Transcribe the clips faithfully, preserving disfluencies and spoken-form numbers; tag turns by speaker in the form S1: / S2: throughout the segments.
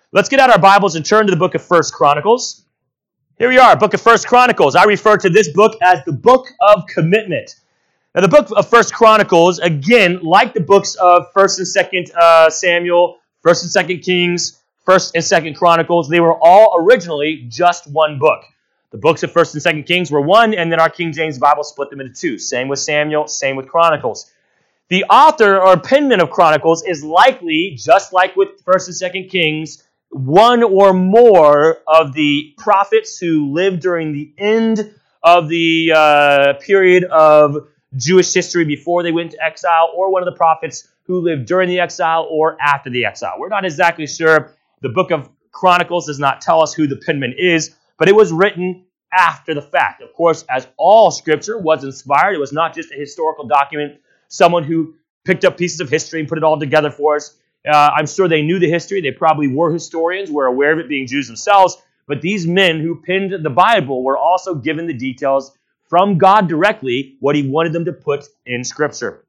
S1: Let's get out our Bibles and turn to the book of First Chronicles. Here we are, book of First Chronicles. I refer to this book as the book of commitment. Now, the book of First Chronicles, again, like the books of First and Second uh, Samuel, First and Second Kings, First and Second Chronicles, they were all originally just one book. The books of First and Second Kings were one, and then our King James Bible split them into two. Same with Samuel, same with Chronicles. The author or penman of Chronicles is likely, just like with First and Second Kings, one or more of the prophets who lived during the end of the uh, period of Jewish history before they went to exile, or one of the prophets who lived during the exile or after the exile. We're not exactly sure. The book of Chronicles does not tell us who the penman is, but it was written after the fact. Of course, as all Scripture was inspired, it was not just a historical document, someone who picked up pieces of history and put it all together for us. Uh, I'm sure they knew the history. They probably were historians, were aware of it being Jews themselves. But these men who penned the Bible were also given the details from God directly, what he wanted them to put in Scripture.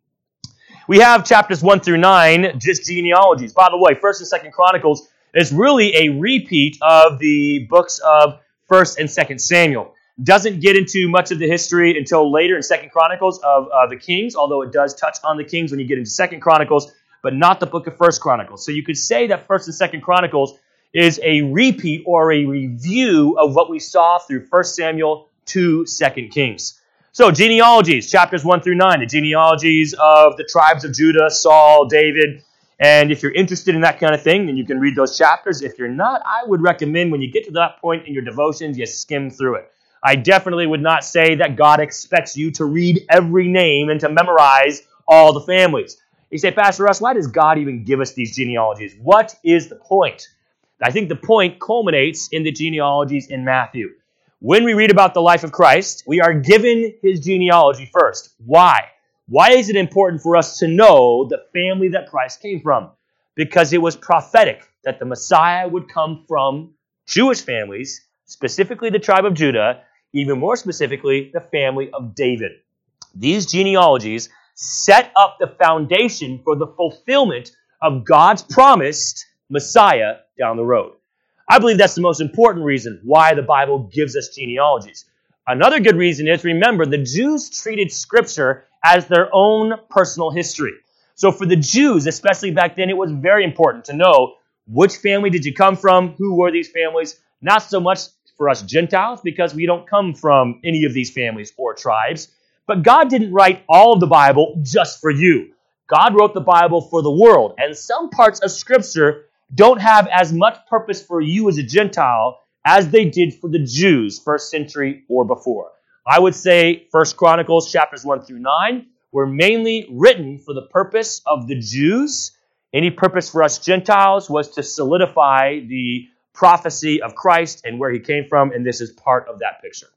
S1: We have chapters one through nine, just genealogies. By the way, First and Second Chronicles is really a repeat of the books of First and Second Samuel. Doesn't get into much of the history until later in Second Chronicles of uh, the kings, although it does touch on the kings when you get into Second Chronicles, but not the book of First Chronicles. So you could say that First and Second Chronicles is a repeat or a review of what we saw through First Samuel to Second Kings. So genealogies, chapters one through nine, the genealogies of the tribes of Judah, Saul, David. And if you're interested in that kind of thing, then you can read those chapters. If you're not, I would recommend when you get to that point in your devotions, you skim through it. I definitely would not say that God expects you to read every name and to memorize all the families. You say, Pastor Russ, why does God even give us these genealogies? What is the point? I think the point culminates in the genealogies in Matthew. When we read about the life of Christ, we are given his genealogy first. Why? Why is it important for us to know the family that Christ came from? Because it was prophetic that the Messiah would come from Jewish families, specifically the tribe of Judah, even more specifically, the family of David. These genealogies set up the foundation for the fulfillment of God's promised Messiah down the road. I believe that's the most important reason why the Bible gives us genealogies. Another good reason is, remember, the Jews treated Scripture as their own personal history. So for the Jews, especially back then, it was very important to know which family did you come from, who were these families, not so much for us Gentiles, because we don't come from any of these families or tribes. But God didn't write all of the Bible just for you. God wrote the Bible for the world. And some parts of Scripture don't have as much purpose for you as a Gentile as they did for the Jews first century or before. I would say First Chronicles chapters one through nine were mainly written for the purpose of the Jews. Any purpose for us Gentiles was to solidify the prophecy of Christ and where he came from, and this is part of that picture.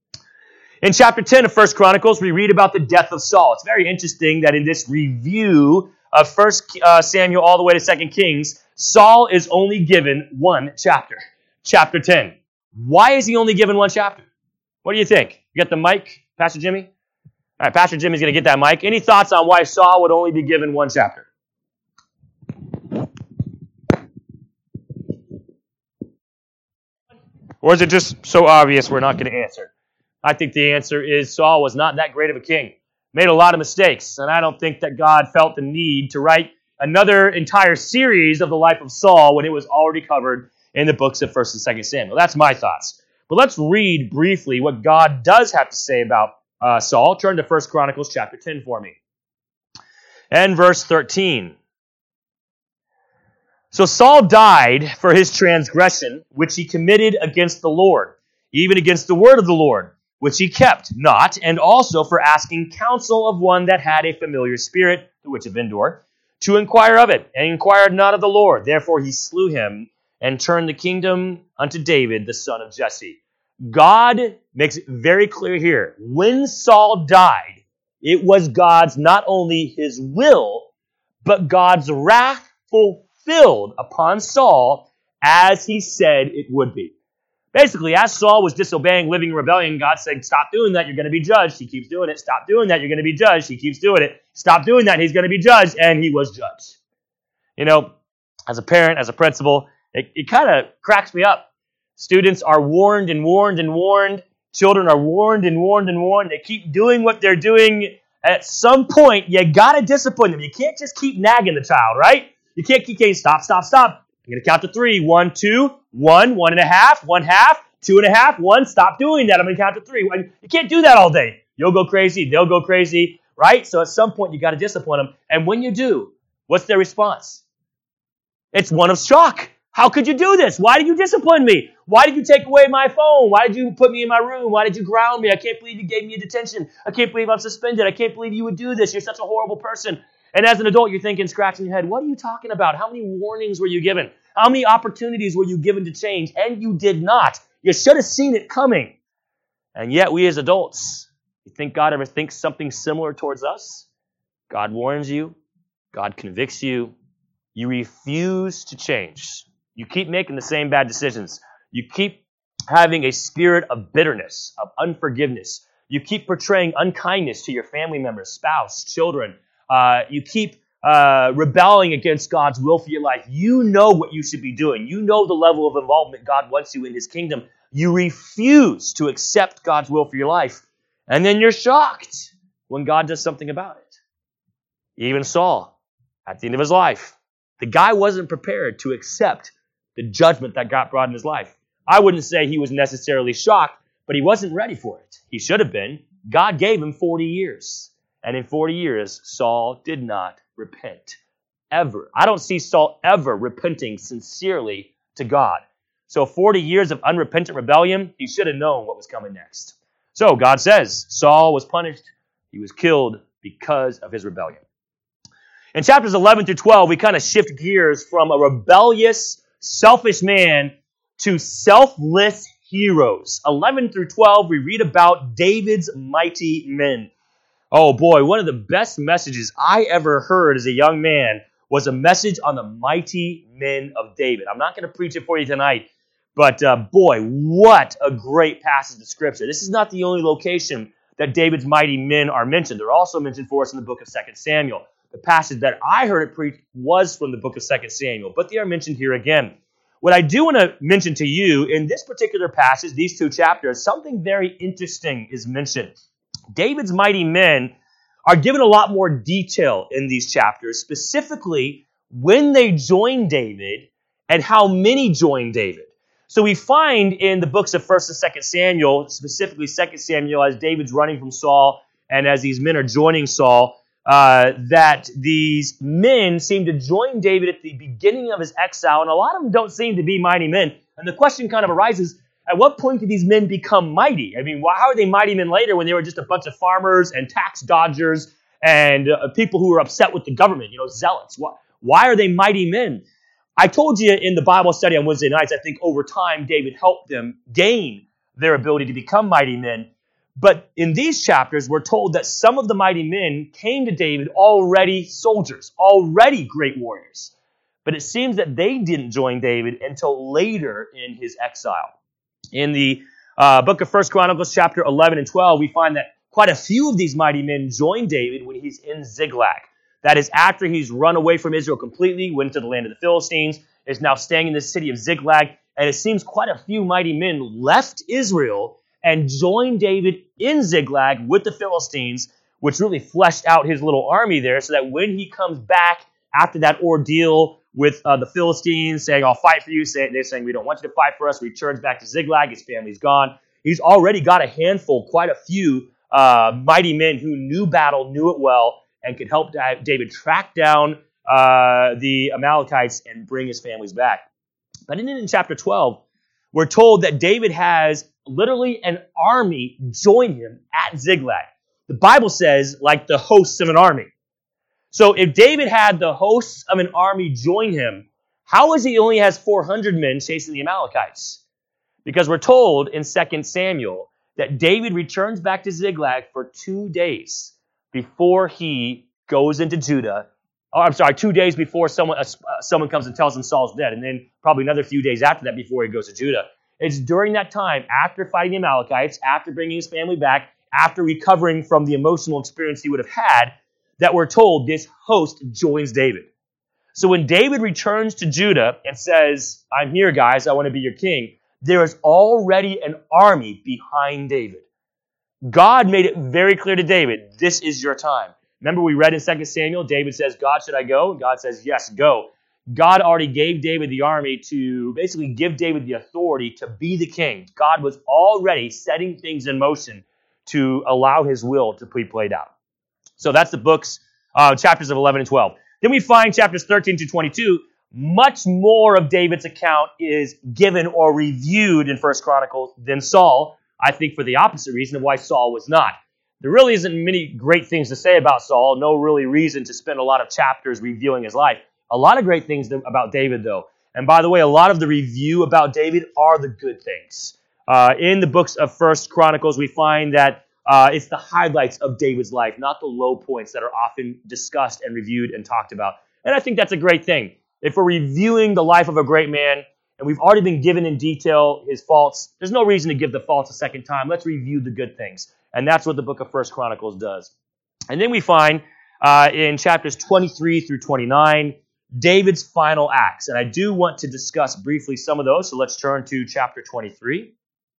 S1: In chapter ten of First Chronicles, we read about the death of Saul. It's very interesting that in this review of First Samuel all the way to Second Kings, Saul is only given one chapter, chapter ten. Why is he only given one chapter? What do you think? You got the mic, Pastor Jimmy? All right, Pastor Jimmy's going to get that mic. Any thoughts on why Saul would only be given one chapter? Or is it just so obvious we're not going to answer? I think the answer is Saul was not that great of a king. Made a lot of mistakes, and I don't think that God felt the need to write another entire series of the life of Saul when it was already covered in the books of First and Second Samuel. That's my thoughts. But let's read briefly what God does have to say about uh, Saul. Turn to First Chronicles chapter ten for me. And verse thirteen. So Saul died for his transgression, which he committed against the Lord, even against the word of the Lord, which he kept not, and also for asking counsel of one that had a familiar spirit, the witch of Endor, to inquire of it, and inquired not of the Lord. Therefore he slew him, and turned the kingdom unto David, the son of Jesse. God makes it very clear here. When Saul died, it was God's, not only his will, but God's wrath fulfilled upon Saul as he said it would be. Basically, as Saul was disobeying, living in rebellion, God said, stop doing that, you're going to be judged. He keeps doing it. Stop doing that, you're going to be judged. He keeps doing it. Stop doing that, he's going to be judged. And he was judged. You know, as a parent, as a principal, It, it kind of cracks me up. Students are warned and warned and warned. Children are warned and warned and warned. They keep doing what they're doing. At some point, you got to discipline them. You can't just keep nagging the child, right? You can't keep saying, stop, stop, stop. I'm going to count to three. One, two, one, one and a half, one half, two and a half, one. Stop doing that. I'm going to count to three. You can't do that all day. You'll go crazy. They'll go crazy, right? So at some point, you got to discipline them. And when you do, what's their response? It's one of shock. How could you do this? Why did you discipline me? Why did you take away my phone? Why did you put me in my room? Why did you ground me? I can't believe you gave me a detention. I can't believe I'm suspended. I can't believe you would do this. You're such a horrible person. And as an adult, you're thinking, scratching your head, what are you talking about? How many warnings were you given? How many opportunities were you given to change? And you did not. You should have seen it coming. And yet we as adults, you think God ever thinks something similar towards us? God warns you. God convicts you. You refuse to change. You keep making the same bad decisions. You keep having a spirit of bitterness, of unforgiveness. You keep portraying unkindness to your family members, spouse, children. Uh, you keep uh, rebelling against God's will for your life. You know what you should be doing. You know the level of involvement God wants you in His kingdom. You refuse to accept God's will for your life. And then you're shocked when God does something about it. Even Saul, at the end of his life, the guy wasn't prepared to accept the judgment that God brought in his life. I wouldn't say he was necessarily shocked, but he wasn't ready for it. He should have been. God gave him forty years. And in forty years, Saul did not repent. Ever. I don't see Saul ever repenting sincerely to God. So forty years of unrepentant rebellion, he should have known what was coming next. So God says, Saul was punished. He was killed because of his rebellion. In chapters eleven through twelve, we kind of shift gears from a rebellious, selfish man to selfless heroes. eleven through twelve, we read about David's mighty men. Oh boy, one of the best messages I ever heard as a young man was a message on the mighty men of David. I'm not going to preach it for you tonight, but uh, boy, what a great passage of Scripture. This is not the only location that David's mighty men are mentioned. They're also mentioned for us in the book of Second Samuel. The passage that I heard it preached was from the book of Second Samuel, but they are mentioned here again. What I do want to mention to you in this particular passage, these two chapters, something very interesting is mentioned. David's mighty men are given a lot more detail in these chapters, specifically when they joined David and how many joined David. So we find in the books of First and Second Samuel, specifically Second Samuel, as David's running from Saul and as these men are joining Saul, Uh, that these men seem to join David at the beginning of his exile, and a lot of them don't seem to be mighty men. And the question kind of arises, at what point do these men become mighty? I mean, why, how are they mighty men later when they were just a bunch of farmers and tax dodgers and uh, people who were upset with the government, you know, zealots? Why, why are they mighty men? I told you in the Bible study on Wednesday nights, I think over time David helped them gain their ability to become mighty men. But in these chapters, we're told that some of the mighty men came to David already soldiers, already great warriors. But it seems that they didn't join David until later in his exile. In the uh, book of First Chronicles, chapter eleven and twelve, we find that quite a few of these mighty men joined David when he's in Ziklag. That is after he's run away from Israel completely, went to the land of the Philistines, is now staying in the city of Ziklag. And it seems quite a few mighty men left Israel and joined David in Ziklag with the Philistines, which really fleshed out his little army there, so that when he comes back after that ordeal with uh, the Philistines saying, I'll fight for you, they're saying, we don't want you to fight for us, returns back to Ziklag, his family's gone. He's already got a handful, quite a few uh, mighty men who knew battle, knew it well, and could help David track down uh, the Amalekites and bring his families back. But in, in chapter twelve, we're told that David has literally an army join him at Ziklag. The Bible says, like the hosts of an army. So if David had the hosts of an army join him, how is he only has four hundred men chasing the Amalekites? Because we're told in Second Samuel that David returns back to Ziklag for two days before he goes into Judah. Oh, I'm sorry, two days before someone uh, someone comes and tells him Saul's dead, and then probably another few days after that before he goes to Judah. It's during that time, after fighting the Amalekites, after bringing his family back, after recovering from the emotional experience he would have had, that we're told this host joins David. So when David returns to Judah and says, I'm here, guys, I want to be your king, there is already an army behind David. God made it very clear to David, this is your time. Remember we read in Second Samuel, David says, God, should I go? God says, yes, go. God already gave David the army to basically give David the authority to be the king. God was already setting things in motion to allow his will to be played out. So that's the books, uh, chapters of eleven and twelve. Then we find chapters thirteen to twenty-two. Much more of David's account is given or reviewed in First Chronicles than Saul, I think for the opposite reason of why Saul was not. There really isn't many great things to say about Saul, no really reason to spend a lot of chapters reviewing his life. A lot of great things about David, though. And by the way, a lot of the review about David are the good things. Uh, in the books of First Chronicles, we find that uh, it's the highlights of David's life, not the low points that are often discussed and reviewed and talked about. And I think that's a great thing. If we're reviewing the life of a great man, and we've already been given in detail his faults, there's no reason to give the faults a second time. Let's review the good things. And that's what the book of First Chronicles does. And then we find uh, in chapters twenty-three through twenty-nine, David's final acts. And I do want to discuss briefly some of those, so let's turn to chapter twenty-three.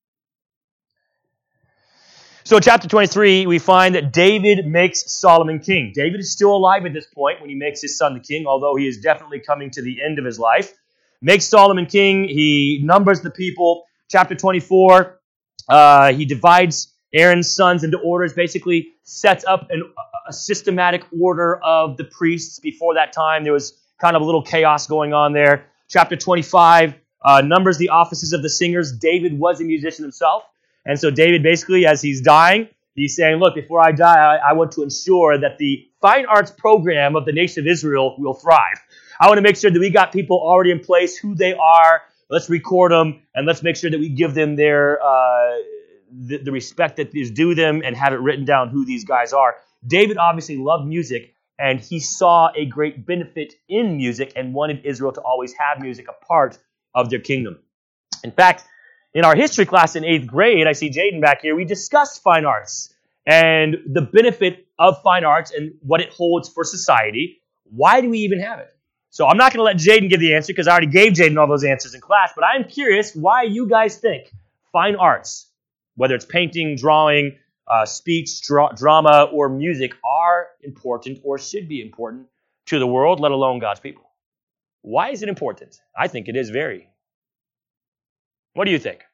S1: So chapter twenty-three, we find that David makes Solomon king. David is still alive at this point when he makes his son the king, although he is definitely coming to the end of his life. Makes Solomon king. He numbers the people. Chapter twenty-four, uh, he divides Aaron's sons into orders, basically sets up an, a systematic order of the priests. Before that time, there was kind of a little chaos going on there. Chapter twenty-five uh, numbers the offices of the singers. David was a musician himself. And so David basically, as he's dying, he's saying, look, before I die, I, I want to ensure that the fine arts program of the nation of Israel will thrive. I want to make sure that we got people already in place, who they are. Let's record them, and let's make sure that we give them their uh, the, the respect that is due them and have it written down who these guys are. David obviously loved music, and he saw a great benefit in music and wanted Israel to always have music a part of their kingdom. In fact, in our history class in eighth grade, I see Jaden back here, we discussed fine arts and the benefit of fine arts and what it holds for society. Why do we even have it? So I'm not going to let Jaden give the answer because I already gave Jaden all those answers in class, but I'm curious why you guys think fine arts, whether it's painting, drawing, uh, speech, dra- drama, or music, are important or should be important to the world, let alone God's people. Why is it important? I think it is very. What do you think?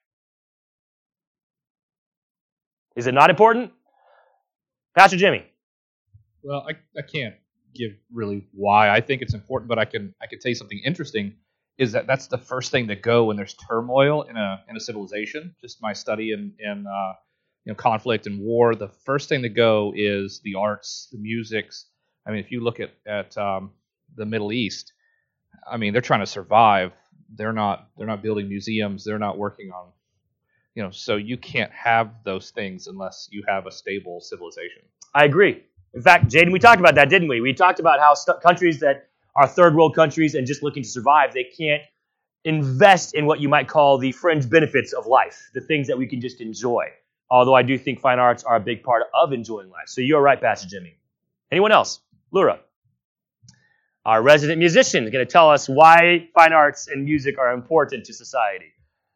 S1: Is it not important? Pastor Jimmy.
S2: Well, I, I can't give really why I think it's important, but I can I can tell you something interesting is that that's the first thing to go when there's turmoil in a in a civilization. Just my study in in uh, you know conflict and war, the first thing to go is the arts, the musics. I mean, if you look at at um, the Middle East, I mean, they're trying to survive. They're not they're not building museums. They're not working on, you know, so you can't have those things unless you have a stable civilization.
S1: I agree. In fact, Jaden, we talked about that, didn't we? We talked about how st- countries that are third world countries and just looking to survive, they can't invest in what you might call the fringe benefits of life, the things that we can just enjoy. Although I do think fine arts are a big part of enjoying life. So you're right, Pastor Jimmy. Anyone else? Lura. Our resident musician is going to tell us why fine arts and music are important to society.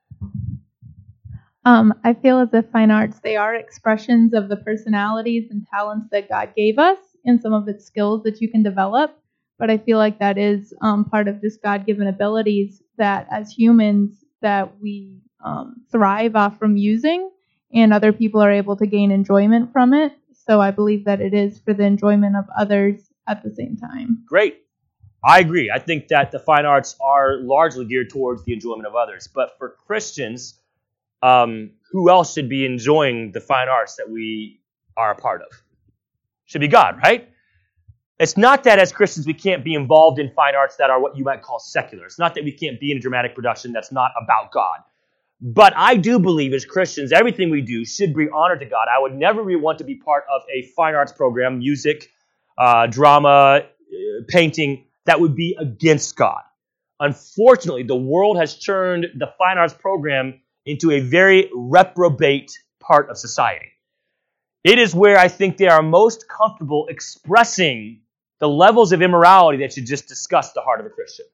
S3: Um, I feel as if fine arts, they are expressions of the personalities and talents that God gave us and some of its skills that you can develop. But I feel like that is um, part of just God-given abilities that as humans that we um, thrive off from using, and other people are able to gain enjoyment from it. So I believe that it is for the enjoyment of others at the same time.
S1: Great. I agree. I think that the fine arts are largely geared towards the enjoyment of others. But for Christians, um, who else should be enjoying the fine arts that we are a part of? Should be God, right? It's not that as Christians we can't be involved in fine arts that are what you might call secular. It's not that we can't be in a dramatic production that's not about God. But I do believe as Christians, everything we do should bring honor to God. I would never really want to be part of a fine arts program, music, uh, drama, uh, painting, that would be against God. Unfortunately, the world has turned the fine arts program into a very reprobate part of society. It is where I think they are most comfortable expressing the levels of immorality that should just disgust the heart of a Christian.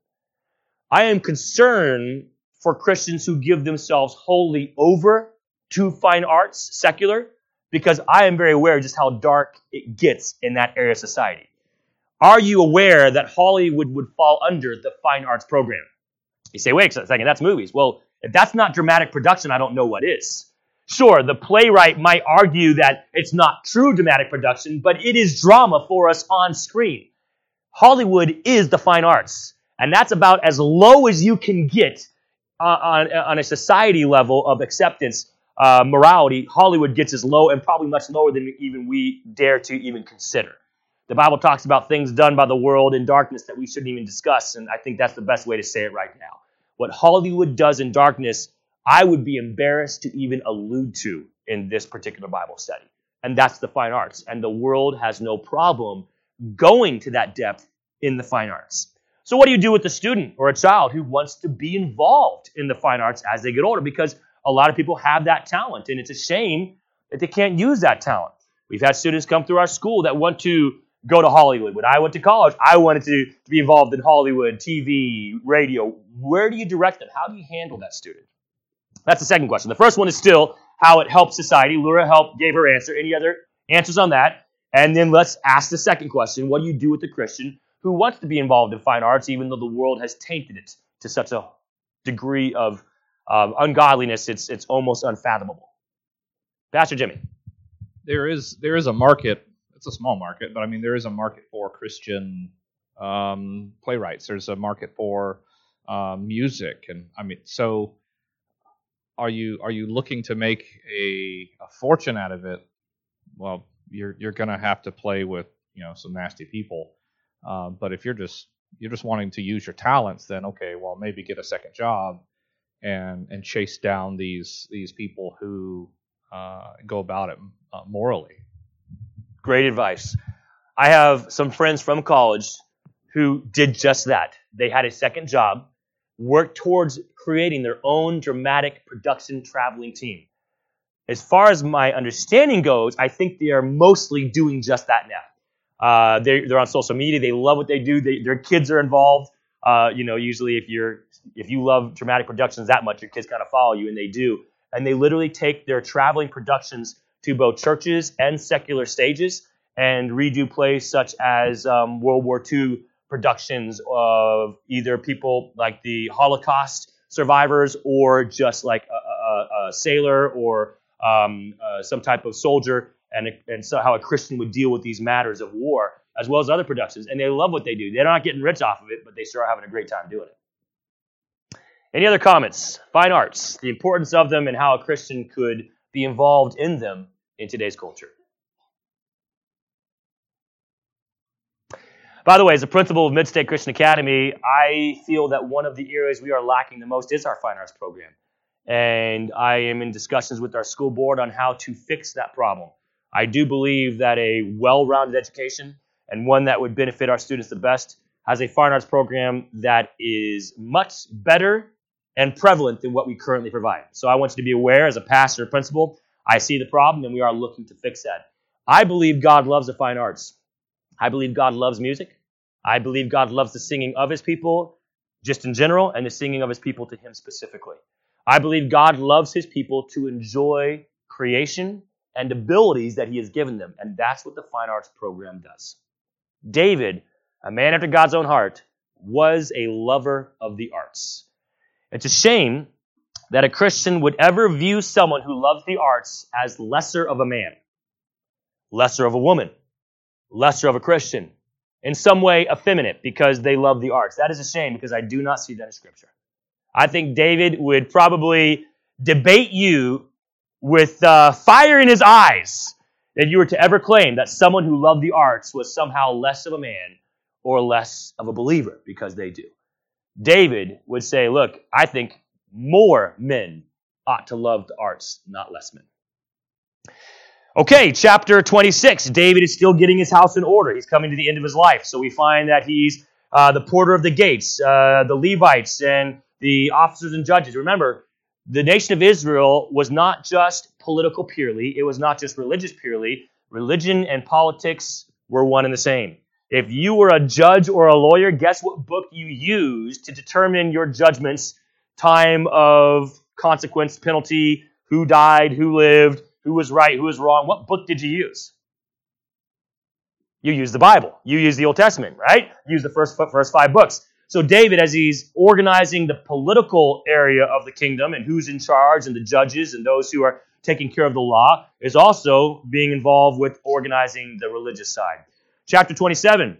S1: I am concerned for Christians who give themselves wholly over to fine arts, secular, because I am very aware just how dark it gets in that area of society. Are you aware that Hollywood would fall under the fine arts program? You say, wait a second, that's movies. Well, if that's not dramatic production, I don't know what is. Sure, the playwright might argue that it's not true dramatic production, but it is drama for us on screen. Hollywood is the fine arts, and that's about as low as you can get on, on a society level of acceptance, uh, morality. Hollywood gets as low and probably much lower than even we dare to even consider. The Bible talks about things done by the world in darkness that we shouldn't even discuss, and I think that's the best way to say it right now. What Hollywood does in darkness, I would be embarrassed to even allude to in this particular Bible study. And that's the fine arts. And the world has no problem going to that depth in the fine arts. So what do you do with a student or a child who wants to be involved in the fine arts as they get older? Because a lot of people have that talent, and it's a shame that they can't use that talent. We've had students come through our school that want to go to Hollywood. When I went to college, I wanted to, to be involved in Hollywood, T V, radio. Where do you direct them? How do you handle that student? That's the second question. The first one is still how it helps society. Laura helped, gave her answer. Any other answers on that? And then let's ask the second question. What do you do with the Christian who wants to be involved in fine arts, even though the world has tainted it to such a degree of um, ungodliness, it's it's almost unfathomable? Pastor Jimmy.
S2: There is there is a market. It's a small market, but I mean there is a market for Christian um, playwrights. There's a market for uh, music, and I mean so. Are you are you looking to make a, a fortune out of it? Well, you're you're going to have to play with you know some nasty people. Uh, but if you're just you're just wanting to use your talents, then okay, well maybe get a second job and and chase down these these people who uh, go about it uh, morally.
S1: Great advice. I have some friends from college who did just that. They had a second job, worked towards creating their own dramatic production traveling team. As far as my understanding goes, I think they are mostly doing just that now. Uh, they're, they're on social media. They love what they do. They, their kids are involved. Uh, you know, usually if you're if you love dramatic productions that much, your kids kind of follow you, and they do. And they literally take their traveling productions to both churches and secular stages and redo plays such as um, World War Two productions of either people like the Holocaust survivors or just like a, a, a sailor or um, uh, some type of soldier, and, and so how a Christian would deal with these matters of war, as well as other productions. And they love what they do. They're not getting rich off of it, but they sure are having a great time doing it. Any other comments? Fine arts, the importance of them and how a Christian could be involved in them in today's culture. By the way, as a principal of Mid-State Christian Academy, I feel that one of the areas we are lacking the most is our fine arts program. And I am in discussions with our school board on how to fix that problem. I do believe that a well-rounded education, and one that would benefit our students the best, has a fine arts program that is much better and prevalent than what we currently provide. So I want you to be aware, as a pastor or principal, I see the problem, and we are looking to fix that. I believe God loves the fine arts. I believe God loves music. I believe God loves the singing of his people just in general and the singing of his people to him specifically. I believe God loves his people to enjoy creation and abilities that he has given them, and that's what the fine arts program does. David, a man after God's own heart, was a lover of the arts. It's a shame that a Christian would ever view someone who loves the arts as lesser of a man, lesser of a woman, lesser of a Christian, in some way effeminate because they love the arts. That is a shame because I do not see that in Scripture. I think David would probably debate you with uh, fire in his eyes if you were to ever claim that someone who loved the arts was somehow less of a man or less of a believer, because they do. David would say, look, I think more men ought to love the arts, not less men. Okay, chapter twenty-six. David is still getting his house in order. He's coming to the end of his life. So we find that he's uh, the porter of the gates, uh, the Levites, and the officers and judges. Remember, the nation of Israel was not just political purely. It was not just religious purely. Religion and politics were one and the same. If you were a judge or a lawyer, guess what book you used to determine your judgments, time of consequence, penalty, who died, who lived, who was right, who was wrong? What book did you use? You used the Bible. You used the Old Testament, right? You used the first, first five books. So David, as he's organizing the political area of the kingdom and who's in charge and the judges and those who are taking care of the law, is also being involved with organizing the religious side. Chapter twenty-seven,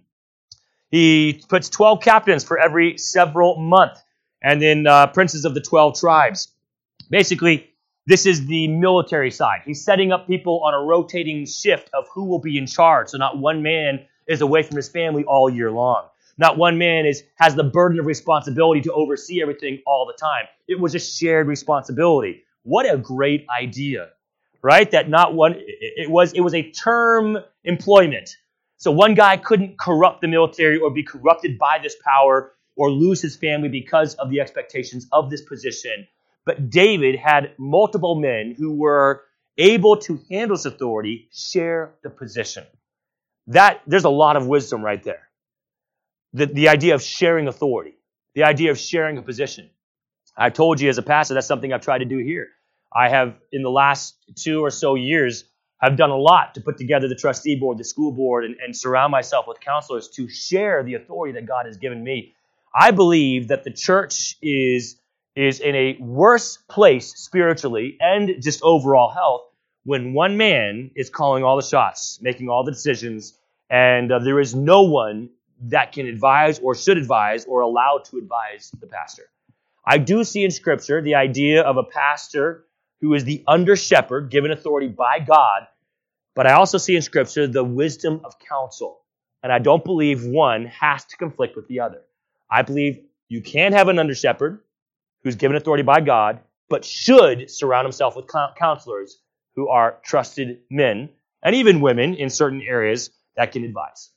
S1: he puts twelve captains for every several month, and then uh, princes of the twelve tribes. Basically, this is the military side. He's setting up people on a rotating shift of who will be in charge, so not one man is away from his family all year long. Not one man is has the burden of responsibility to oversee everything all the time. It was a shared responsibility. What a great idea, right? That not one, it was, it was a term employment. So one guy couldn't corrupt the military or be corrupted by this power or lose his family because of the expectations of this position. But David had multiple men who were able to handle this authority, share the position. That, there's a lot of wisdom right there. The, the idea of sharing authority, the idea of sharing a position. I've told you as a pastor, that's something I've tried to do here. I have, in the last two or so years, I've done a lot to put together the trustee board, the school board, and, and surround myself with counselors to share the authority that God has given me. I believe that the church is, is in a worse place spiritually and just overall health when one man is calling all the shots, making all the decisions, and uh, there is no one that can advise or should advise or allow to advise the pastor. I do see in Scripture the idea of a pastor who is the under-shepherd, given authority by God, but I also see in Scripture the wisdom of counsel. And I don't believe one has to conflict with the other. I believe you can have an under-shepherd who's given authority by God, but should surround himself with counselors who are trusted men, and even women in certain areas that can advise.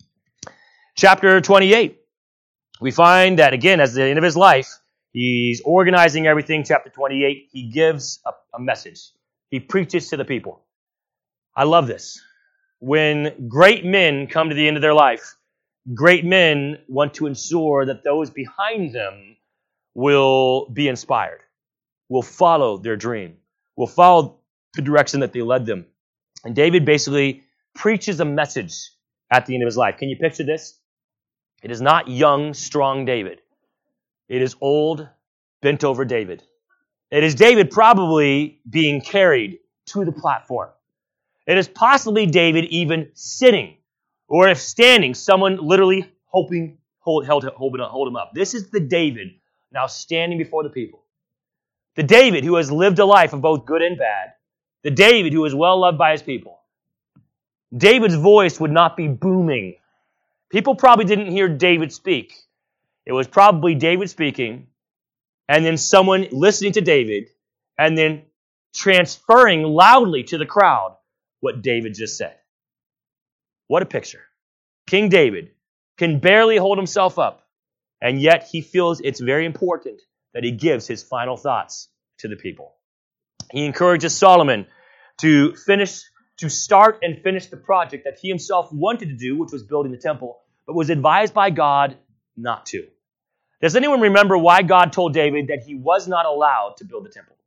S1: Chapter twenty-eight, we find that, again, as the end of his life, he's organizing everything. Chapter twenty-eight, he gives a, a message. He preaches to the people. I love this. When great men come to the end of their life, great men want to ensure that those behind them will be inspired, will follow their dream, will follow the direction that they led them. And David basically preaches a message at the end of his life. Can you picture this? It is not young, strong David. It is old, bent-over David. It is David probably being carried to the platform. It is possibly David even sitting, or if standing, someone literally hoping, hold, held, hold, hold him up. This is the David now standing before the people. The David who has lived a life of both good and bad. The David who is well loved by his people. David's voice would not be booming. People probably didn't hear David speak. It was probably David speaking, and then someone listening to David, and then transferring loudly to the crowd what David just said. What a picture. King David can barely hold himself up, and yet he feels it's very important that he gives his final thoughts to the people. He encourages Solomon to finish to start and finish the project that he himself wanted to do, which was building the temple, but was advised by God not to. Does anyone remember why God told David that he was not allowed to build the temple?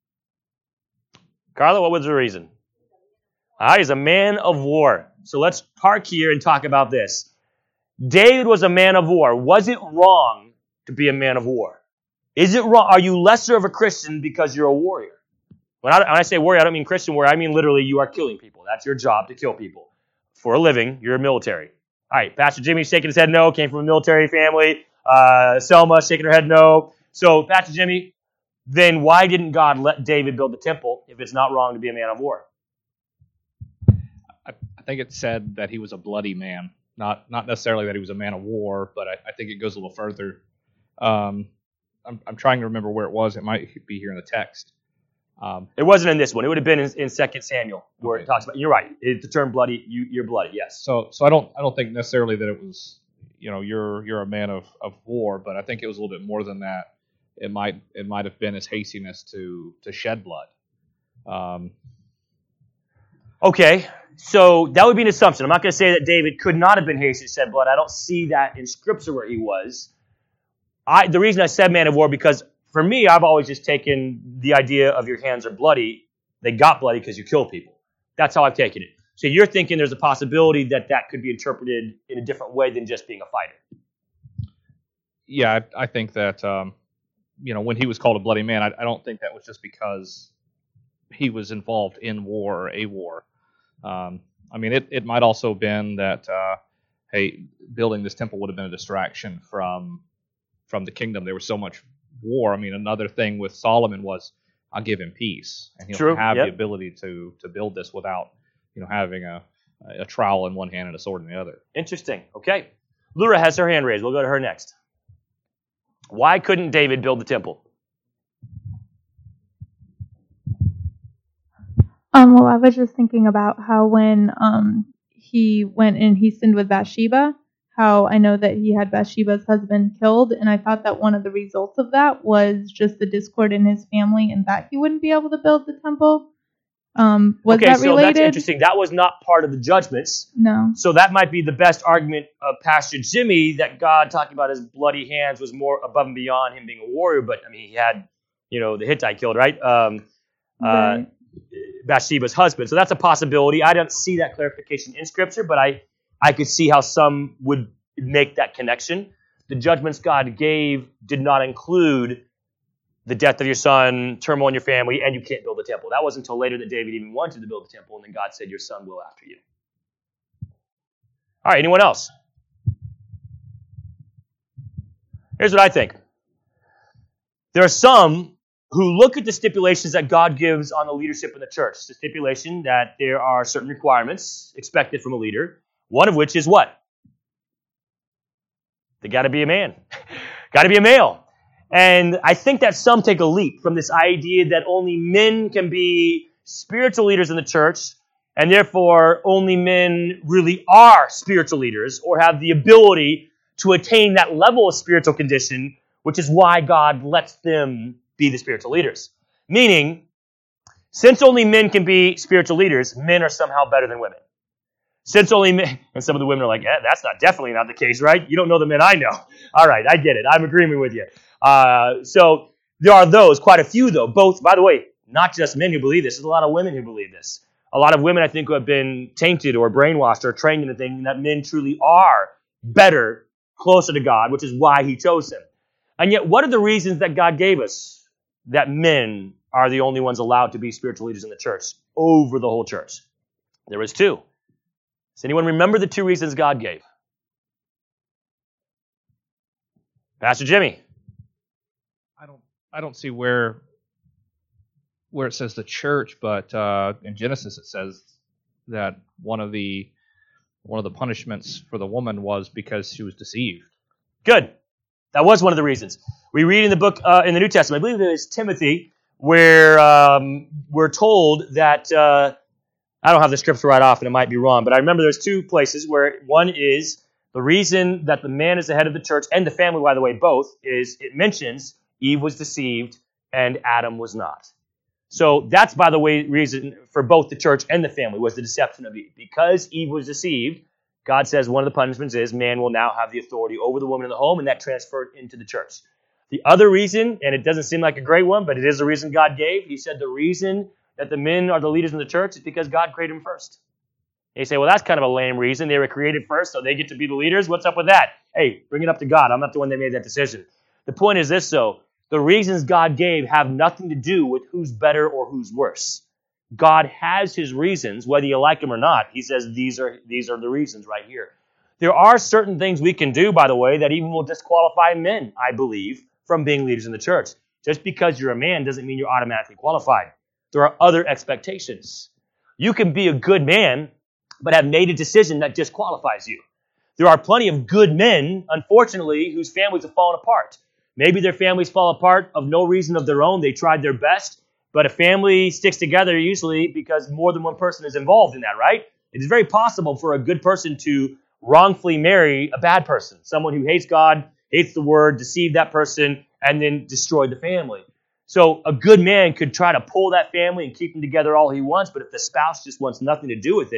S1: Carla, what was the reason? Ah, he's a man of war. So let's park here and talk about this. David was a man of war. Was it wrong to be a man of war? Is it wrong? Are you lesser of a Christian because you're a warrior? When I, when I say warrior, I don't mean Christian warrior. I mean literally you are killing people. That's your job, to kill people. For a living, you're a military. All right, Pastor Jimmy's shaking his head no, came from a military family. Uh, Selma shaking her head no. So, Pastor Jimmy, then why didn't God let David build the temple if it's not wrong to be a man of war?
S2: I, I think it said that he was a bloody man. Not not necessarily that he was a man of war, but I, I think it goes a little further. Um, I'm, I'm trying to remember where it was. It might be here in the text. Um,
S1: it wasn't in this one. It would have been in, in Second Samuel, where
S2: okay.
S1: it talks about. You're right. It, the term "bloody," you, you're bloody. Yes.
S2: So, so I don't, I don't think necessarily that it was, you know, you're you're a man of, of war, but I think it was a little bit more than that. It might, it might have been his hastiness to to shed blood. Um,
S1: okay, So that would be an assumption. I'm not going to say that David could not have been hasty to shed blood. I don't see that in Scripture where he was. I, the reason I said man of war, because for me, I've always just taken the idea of your hands are bloody. They got bloody because you kill people. That's how I've taken it. So you're thinking there's a possibility that that could be interpreted in a different way than just being a fighter.
S2: Yeah, I, I think that, um, you know, when he was called a bloody man, I, I don't think that was just because he was involved in war or a war. Um, I mean, it, it might also have been that, uh, hey, building this temple would have been a distraction from from the kingdom. There was so much war. I mean, another thing with Solomon was, I'll give him peace, and he'll
S1: True.
S2: have
S1: Yep.
S2: the ability to to build this without, you know, having a a trowel in one hand and a sword in the other.
S1: Interesting. Okay. Lura has her hand raised. We'll go to her next. Why couldn't David build the temple?
S3: Um, well, I was just thinking about how when um, he went and he sinned with Bathsheba, how I know that he had Bathsheba's husband killed, and I thought that one of the results of that was just the discord in his family and that he wouldn't be able to build the temple. Um, was
S1: okay,
S3: that
S1: so
S3: related?
S1: that's interesting. That was not part of the judgments.
S3: No.
S1: So that might be the best argument of Pastor Jimmy, that God talking about his bloody hands was more above and beyond him being a warrior. But, I mean, he had, you know, the Hittite killed, right? Um,
S3: Right.
S1: uh, Bathsheba's husband. So that's a possibility. I don't see that clarification in Scripture, but I, I could see how some would make that connection. The judgments God gave did not include the death of your son, turmoil in your family, and you can't build the temple. That wasn't until later that David even wanted to build the temple, and then God said, your son will after you. All right, anyone else? Here's what I think. There are some who look at the stipulations that God gives on the leadership in the church. The stipulation that there are certain requirements expected from a leader, one of which is what? They got to be a man. Got to be a male. And I think that some take a leap from this idea that only men can be spiritual leaders in the church, and therefore only men really are spiritual leaders or have the ability to attain that level of spiritual condition, which is why God lets them be the spiritual leaders. Meaning, since only men can be spiritual leaders, men are somehow better than women. Since only men, and some of the women are like, eh, that's not definitely not the case, right? You don't know the men I know. All right, I get it. I'm agreeing with you. Uh, so there are those, quite a few though. Both, by the way, not just men who believe this. There's a lot of women who believe this. A lot of women, I think, who have been tainted or brainwashed or trained into thinking that men truly are better, closer to God, which is why he chose them. And yet, what are the reasons that God gave us that men are the only ones allowed to be spiritual leaders in the church over the whole church? There was two. Does anyone remember the two reasons God gave? Pastor Jimmy.
S2: I don't I don't see where where it says the church, but uh, in Genesis it says that one of the one of the punishments for the woman was because she was deceived.
S1: Good. That was one of the reasons. We read in the book, uh, in the New Testament, I believe it was Timothy, where um, we're told that, uh, I don't have the scripture right off and it might be wrong, but I remember there's two places where one is the reason that the man is the head of the church and the family, by the way, both, is it mentions Eve was deceived and Adam was not. So that's, by the way, reason for both the church and the family was the deception of Eve. Because Eve was deceived, God says one of the punishments is man will now have the authority over the woman in the home, and that transferred into the church. The other reason, and it doesn't seem like a great one, but it is the reason God gave, he said the reason that the men are the leaders in the church is because God created them first. And you say, well, that's kind of a lame reason. They were created first, so they get to be the leaders. What's up with that? Hey, bring it up to God. I'm not the one that made that decision. The point is this, though. The reasons God gave have nothing to do with who's better or who's worse. God has his reasons, whether you like them or not. He says these are these are the reasons right here. There are certain things we can do, by the way, that even will disqualify men, I believe, from being leaders in the church. Just because you're a man doesn't mean you're automatically qualified. There are other expectations. You can be a good man, but have made a decision that disqualifies you. There are plenty of good men, unfortunately, whose families have fallen apart. Maybe their families fall apart of no reason of their own. They tried their best. But a family sticks together usually because more than one person is involved in that, right? It is very possible for a good person to wrongfully marry a bad person, someone who hates God, hates the word, deceive that person, and then destroy the family. So a good man could try to pull that family and keep them together all he wants, but if the spouse just wants nothing to do with it,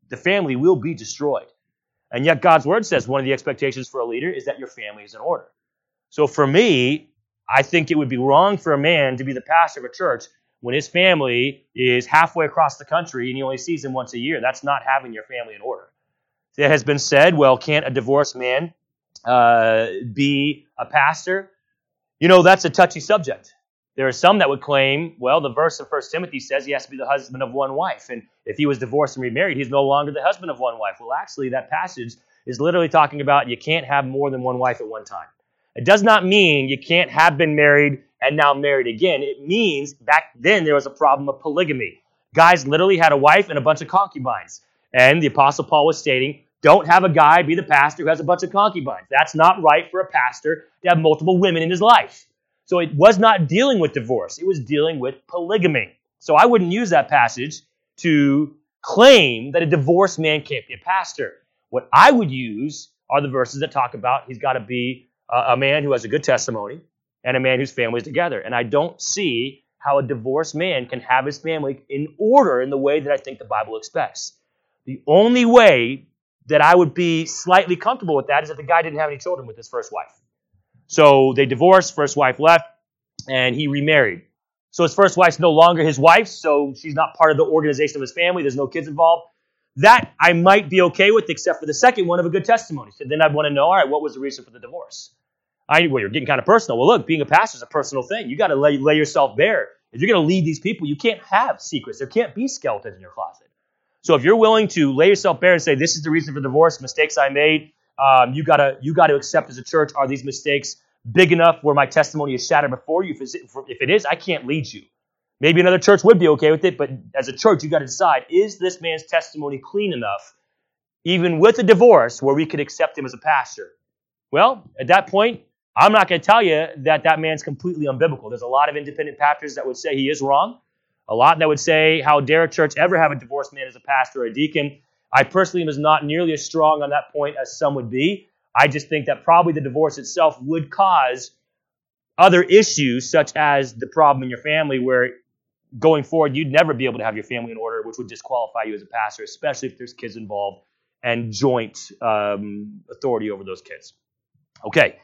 S1: the family will be destroyed. And yet God's word says one of the expectations for a leader is that your family is in order. So for me, I think it would be wrong for a man to be the pastor of a church when his family is halfway across the country and he only sees them once a year. That's not having your family in order. It has been said, well, can't a divorced man uh, be a pastor? You know, that's a touchy subject. There are some that would claim, well, the verse in First Timothy says he has to be the husband of one wife. And if he was divorced and remarried, he's no longer the husband of one wife. Well, actually, that passage is literally talking about you can't have more than one wife at one time. It does not mean you can't have been married and now married again. It means back then there was a problem of polygamy. Guys literally had a wife and a bunch of concubines. And the Apostle Paul was stating, don't have a guy be the pastor who has a bunch of concubines. That's not right for a pastor to have multiple women in his life. So it was not dealing with divorce. It was dealing with polygamy. So I wouldn't use that passage to claim that a divorced man can't be a pastor. What I would use are the verses that talk about he's got to be a man who has a good testimony and a man whose family is together. And I don't see how a divorced man can have his family in order in the way that I think the Bible expects. The only way that I would be slightly comfortable with that is if the guy didn't have any children with his first wife. So they divorced, first wife left, and he remarried. So his first wife's no longer his wife, so she's not part of the organization of his family. There's no kids involved. That I might be okay with, except for the second one of a good testimony. So then I'd want to know, all right, what was the reason for the divorce? I, well, you're getting kind of personal. Well, look, being a pastor is a personal thing. You got to lay, lay yourself bare. If you're going to lead these people, you can't have secrets. There can't be skeletons in your closet. So if you're willing to lay yourself bare and say, this is the reason for divorce, mistakes I made, um, you gotta you got to accept as a church, are these mistakes big enough where my testimony is shattered before you? If, it's, if it is, I can't lead you. Maybe another church would be okay with it, but as a church, you got to decide, is this man's testimony clean enough, even with a divorce, where we could accept him as a pastor? Well, at that point, I'm not going to tell you that that man's completely unbiblical. There's a lot of independent pastors that would say he is wrong. A lot that would say, how dare a church ever have a divorced man as a pastor or a deacon? I personally am not nearly as strong on that point as some would be. I just think that probably the divorce itself would cause other issues, such as the problem in your family, where going forward, you'd never be able to have your family in order, which would disqualify you as a pastor, especially if there's kids involved and joint um, authority over those kids. Okay.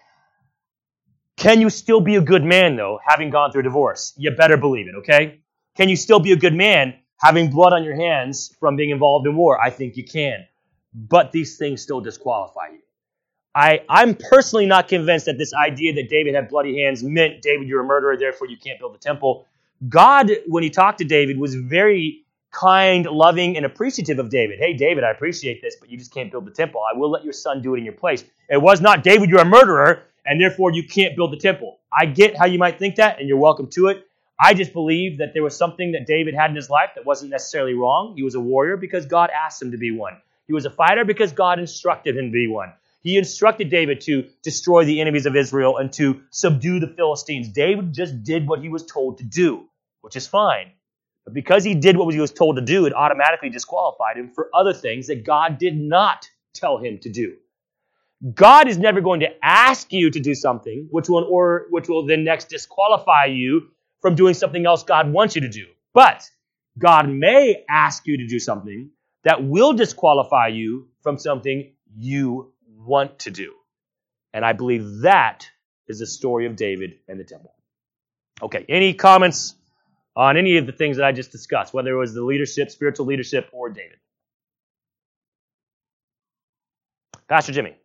S1: Can you still be a good man, though, having gone through a divorce? You better believe it, okay? Can you still be a good man having blood on your hands from being involved in war? I think you can. But these things still disqualify you. I, I'm personally not convinced that this idea that David had bloody hands meant, David, you're a murderer, therefore you can't build the temple. God, when he talked to David, was very kind, loving, and appreciative of David. Hey, David, I appreciate this, but you just can't build the temple. I will let your son do it in your place. It was not, David, you're a murderer, and therefore you can't build the temple. I get how you might think that, and you're welcome to it. I just believe that there was something that David had in his life that wasn't necessarily wrong. He was a warrior because God asked him to be one. He was a fighter because God instructed him to be one. He instructed David to destroy the enemies of Israel and to subdue the Philistines. David just did what he was told to do, which is fine. But because he did what he was told to do, it automatically disqualified him for other things that God did not tell him to do. God is never going to ask you to do something which will, or which will then next disqualify you from doing something else God wants you to do. But God may ask you to do something that will disqualify you from something you want to do. And I believe that is the story of David and the temple. Okay, any comments on any of the things that I just discussed, whether it was the leadership, spiritual leadership, or David? Pastor Jimmy.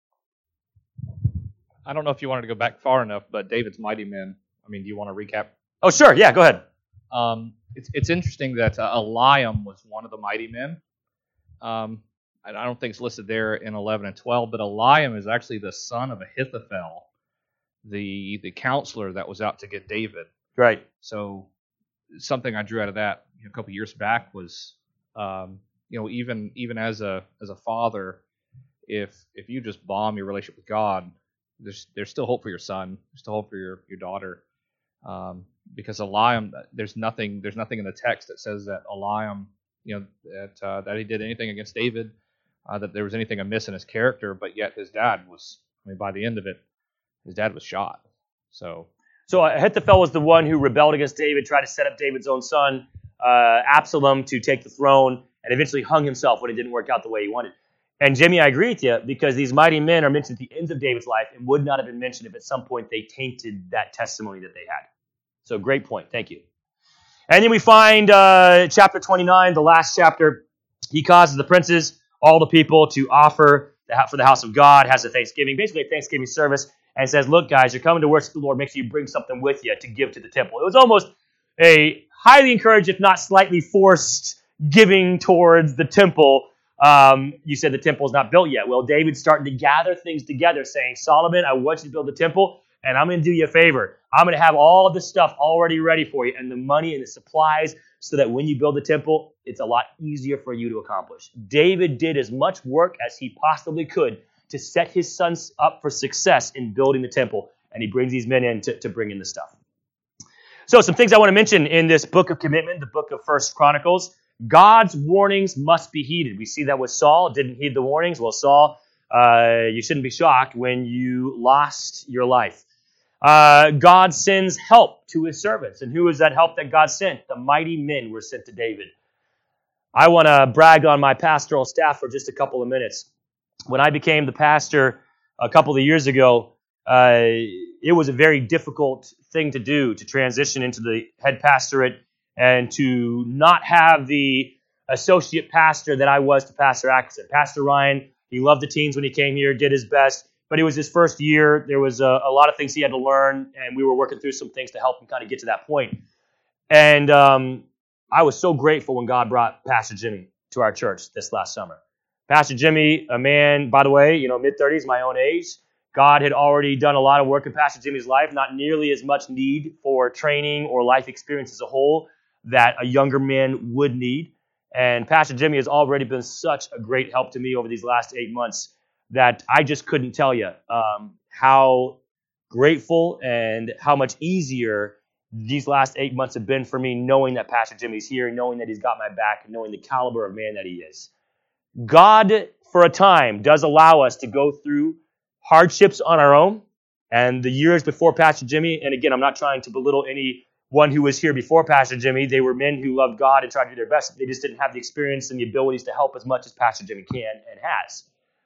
S2: I don't know if you wanted to go back far enough, but David's mighty men. I mean, do you want to recap?
S1: Oh, sure. Yeah, go ahead.
S2: Um, it's it's interesting that uh, Eliam was one of the mighty men. Um, I don't think it's listed there in eleven and twelve, but Eliam is actually the son of Ahithophel, the the counselor that was out to get David.
S1: Right.
S2: So something I drew out of that a couple years back was, um, you know, even even as a as a father, if if you just bomb your relationship with God, there's there's still hope for your son, there's still hope for your your daughter, um, because Eliam, there's nothing there's nothing in the text that says that Eliam, you know, that uh, that he did anything against David, uh, that there was anything amiss in his character, but yet his dad was, I mean, by the end of it, his dad was shot. So.
S1: So Ahithophel was the one who rebelled against David, tried to set up David's own son, uh, Absalom, to take the throne, and eventually hung himself when it didn't work out the way he wanted. And Jimmy, I agree with you, because these mighty men are mentioned at the ends of David's life and would not have been mentioned if at some point they tainted that testimony that they had. So great point. Thank you. And then we find uh, chapter twenty-nine, the last chapter. He causes the princes, all the people, to offer the, for the house of God, has a Thanksgiving, basically a Thanksgiving service, and says, look, guys, you're coming to worship the Lord. Make sure you bring something with you to give to the temple. It was almost a highly encouraged, if not slightly forced, giving towards the temple. Um, you said the temple is not built yet. Well, David's starting to gather things together, saying, Solomon, I want you to build the temple, and I'm going to do you a favor. I'm going to have all the stuff already ready for you, and the money and the supplies, so that when you build the temple, it's a lot easier for you to accomplish. David did as much work as he possibly could to set his sons up for success in building the temple, and he brings these men in to, to bring in the stuff. So some things I want to mention in this book of commitment, the book of First Chronicles. God's warnings must be heeded. We see that with Saul, didn't heed the warnings. Well, Saul, uh, you shouldn't be shocked when you lost your life. Uh, God sends help to his servants. And who is that help that God sent? The mighty men were sent to David. I want to brag on my pastoral staff for just a couple of minutes. When I became the pastor a couple of years ago, uh, it was a very difficult thing to do, to transition into the head pastorate and to not have the associate pastor that I was to Pastor Atkinson. Pastor Ryan, he loved the teens when he came here, did his best, but it was his first year. There was a, a lot of things he had to learn, and we were working through some things to help him kind of get to that point. And um, I was so grateful when God brought Pastor Jimmy to our church this last summer. Pastor Jimmy, a man, by the way, you know, mid-thirties, my own age. God had already done a lot of work in Pastor Jimmy's life, not nearly as much need for training or life experience as a whole that a younger man would need. And Pastor Jimmy has already been such a great help to me over these last eight months that I just couldn't tell you um, how grateful and how much easier these last eight months have been for me, knowing that Pastor Jimmy's here, knowing that he's got my back, and knowing the caliber of man that he is. God, for a time, does allow us to go through hardships on our own. And the years before Pastor Jimmy, and again, I'm not trying to belittle anyone who was here before Pastor Jimmy. They were men who loved God and tried to do their best. They just didn't have the experience and the abilities to help as much as Pastor Jimmy can and has.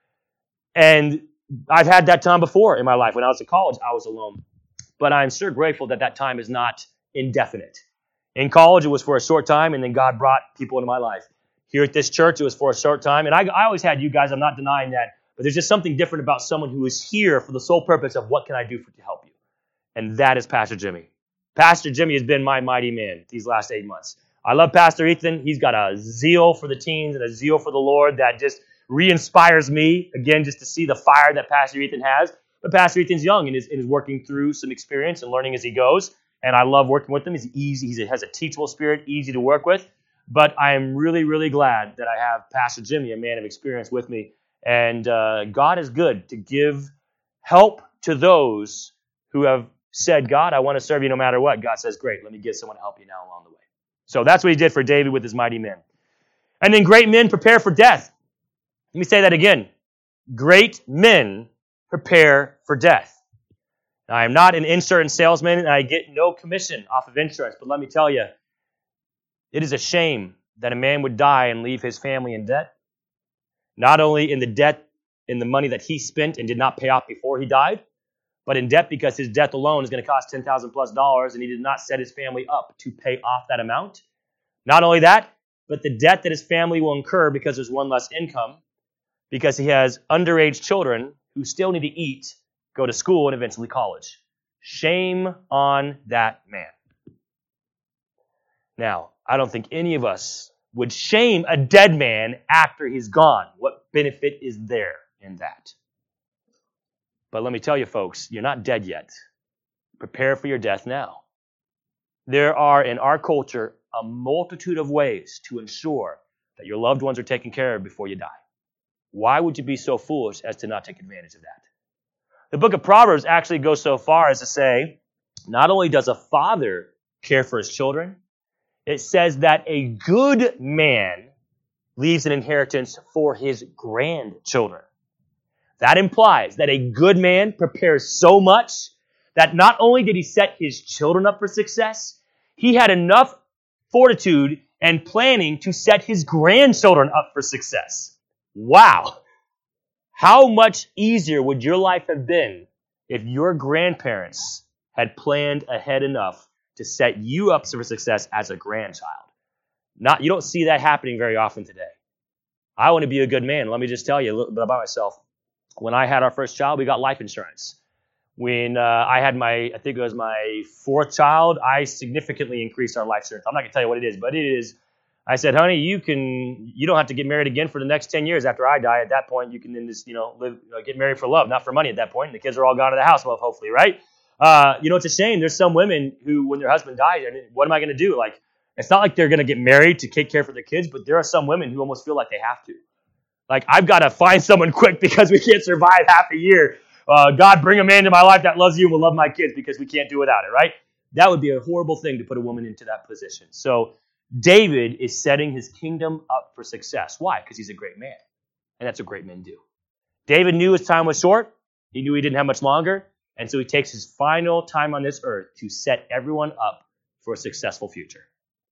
S1: And I've had that time before in my life. When I was in college, I was alone. But I'm sure grateful that that time is not indefinite. In college, it was for a short time, and then God brought people into my life. Here at this church, it was for a short time. And I, I always had you guys. I'm not denying that. But there's just something different about someone who is here for the sole purpose of what can I do for, to help you. And that is Pastor Jimmy. Pastor Jimmy has been my mighty man these last eight months. I love Pastor Ethan. He's got a zeal for the teens and a zeal for the Lord that just re-inspires me, again, just to see the fire that Pastor Ethan has. But Pastor Ethan's young and is, and is working through some experience and learning as he goes. And I love working with him. He's easy. He has a teachable spirit, easy to work with. But I am really, really glad that I have Pastor Jimmy, a man of experience, with me. And uh, God is good to give help to those who have said, God, I want to serve you no matter what. God says, great, let me get someone to help you now along the way. So that's what he did for David with his mighty men. And then great men prepare for death. Let me say that again. Great men prepare for death. Now, I am not an insurance salesman, and I get no commission off of insurance. But let me tell you, it is a shame that a man would die and leave his family in debt. Not only in the debt, in the money that he spent and did not pay off before he died, but in debt because his death alone is going to cost ten thousand dollars plus dollars, and he did not set his family up to pay off that amount. Not only that, but the debt that his family will incur because there's one less income, because he has underage children who still need to eat, go to school, and eventually college. Shame on that man. Now, I don't think any of us would shame a dead man after he's gone. What benefit is there in that? But let me tell you, folks, you're not dead yet. Prepare for your death now. There are, in our culture, a multitude of ways to ensure that your loved ones are taken care of before you die. Why would you be so foolish as to not take advantage of that? The book of Proverbs actually goes so far as to say, not only does a father care for his children, it says that a good man leaves an inheritance for his grandchildren. That implies that a good man prepares so much that not only did he set his children up for success, he had enough fortitude and planning to set his grandchildren up for success. Wow. How much easier would your life have been if your grandparents had planned ahead enough to set you up for success as a grandchild? Not, you don't see that happening very often today. I want to be a good man. Let me just tell you a little bit about myself. When I had our first child, we got life insurance. When uh, I had my, I think it was my fourth child, I significantly increased our life insurance. I'm not going to tell you what it is, but it is, I said, honey, you can, you don't have to get married again for the next ten years after I die. At that point, you can then just, you know, live, uh, get married for love, not for money at that point. And the kids are all gone to the house, well, hopefully, right? Uh, you know, it's a shame. There's some women who, when their husband dies, what am I going to do? Like, it's not like they're going to get married to take care for their kids, but there are some women who almost feel like they have to. Like, I've got to find someone quick because we can't survive half a year. Uh, God, bring a man into my life that loves you and will love my kids because we can't do without it, right? That would be a horrible thing to put a woman into that position. So David is setting his kingdom up for success. Why? Because he's a great man. And that's what great men do. David knew his time was short. He knew he didn't have much longer. And so he takes his final time on this earth to set everyone up for a successful future.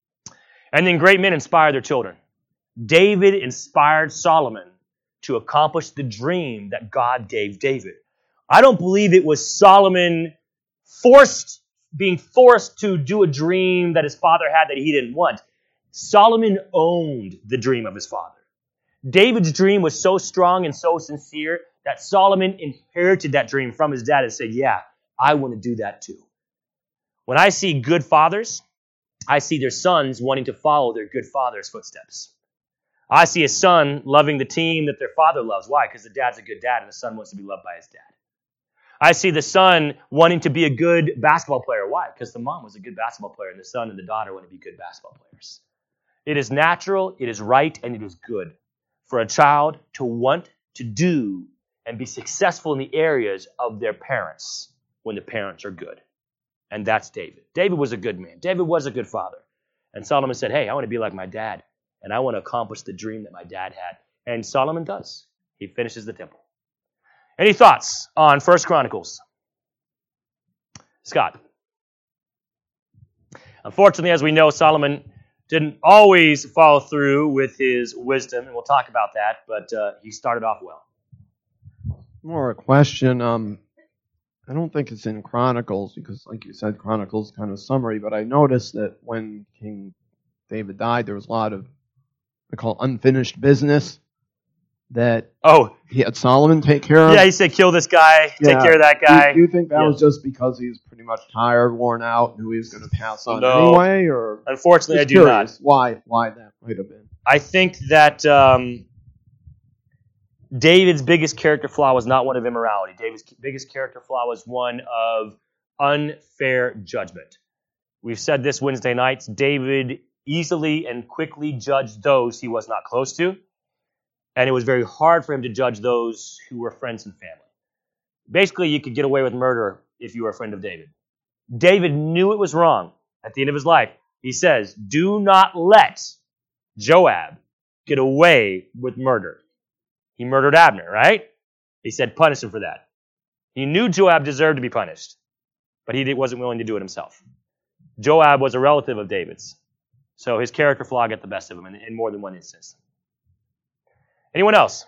S1: And then great men inspire their children. David inspired Solomon to accomplish the dream that God gave David. I don't believe it was Solomon forced, being forced to do a dream that his father had that he didn't want. Solomon owned the dream of his father. David's dream was so strong and so sincere that Solomon inherited that dream from his dad and said, yeah, I want to do that too. When I see good fathers, I see their sons wanting to follow their good father's footsteps. I see a son loving the team that their father loves. Why? Because the dad's a good dad and the son wants to be loved by his dad. I see the son wanting to be a good basketball player. Why? Because the mom was a good basketball player and the son and the daughter want to be good basketball players. It is natural, it is right, and it is good for a child to want to do and be successful in the areas of their parents when the parents are good. And that's David. David was a good man. David was a good father. And Solomon said, hey, I want to be like my dad, and I want to accomplish the dream that my dad had. And Solomon does. He finishes the temple. Any thoughts on First Chronicles? Scott. Unfortunately, as we know, Solomon didn't always follow through with his wisdom, and we'll talk about that, but uh, he started off well.
S4: More a question. Um, I don't think it's in Chronicles, because like you said, Chronicles is kind of a summary, but I noticed that when King David died, there was a lot of, they call unfinished business that
S1: oh
S4: he had Solomon take care of.
S1: Yeah, he said, kill this guy,
S4: Yeah.
S1: take care of that guy.
S4: Do, do you think that
S1: Yeah.
S4: was just because he was pretty much tired, worn out, and knew he was going to pass on
S1: No.
S4: anyway? Or
S1: Unfortunately, I
S4: just
S1: do
S4: curious
S1: not.
S4: why why that might have been.
S1: I think that um, David's biggest character flaw was not one of immorality. David's biggest character flaw was one of unfair judgment. We've said this Wednesday nights. David easily and quickly judged those he was not close to, and it was very hard for him to judge those who were friends and family. Basically, you could get away with murder if you were a friend of David. David knew it was wrong. At the end of his life, he says, do not let Joab get away with murder. He murdered Abner, right? He said, punish him for that. He knew Joab deserved to be punished, but he wasn't willing to do it himself. Joab was a relative of David's, so his character flaw got the best of him in, in more than one instance. Anyone else?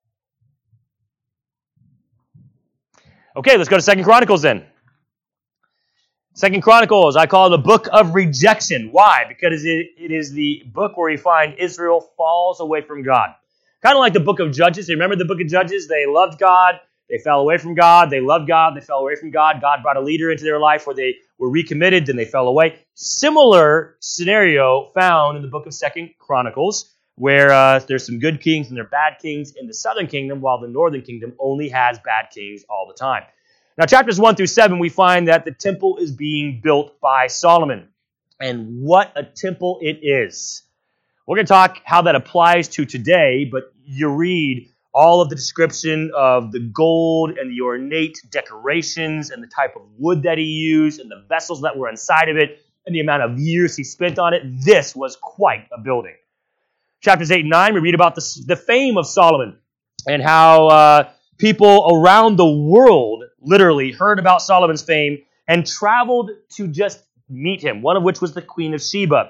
S1: Okay, let's go to Second Chronicles then. Second Chronicles, I call it the book of rejection. Why? Because it, it is the book where we find Israel falls away from God. Kind of like the book of Judges. You remember the book of Judges? They loved God. They fell away from God. They loved God. They fell away from God. God brought a leader into their life where they were recommitted. Then they fell away. Similar scenario found in the book of Second Chronicles, where uh, there's some good kings and there are bad kings in the southern kingdom, while the northern kingdom only has bad kings all the time. Now, chapters one through seven, we find that the temple is being built by Solomon. And what a temple it is. We're going to talk how that applies to today, but you read all of the description of the gold and the ornate decorations and the type of wood that he used and the vessels that were inside of it and the amount of years he spent on it. This was quite a building. Chapters eight and nine, we read about the, the fame of Solomon and how uh, people around the world literally heard about Solomon's fame and traveled to just meet him, one of which was the Queen of Sheba.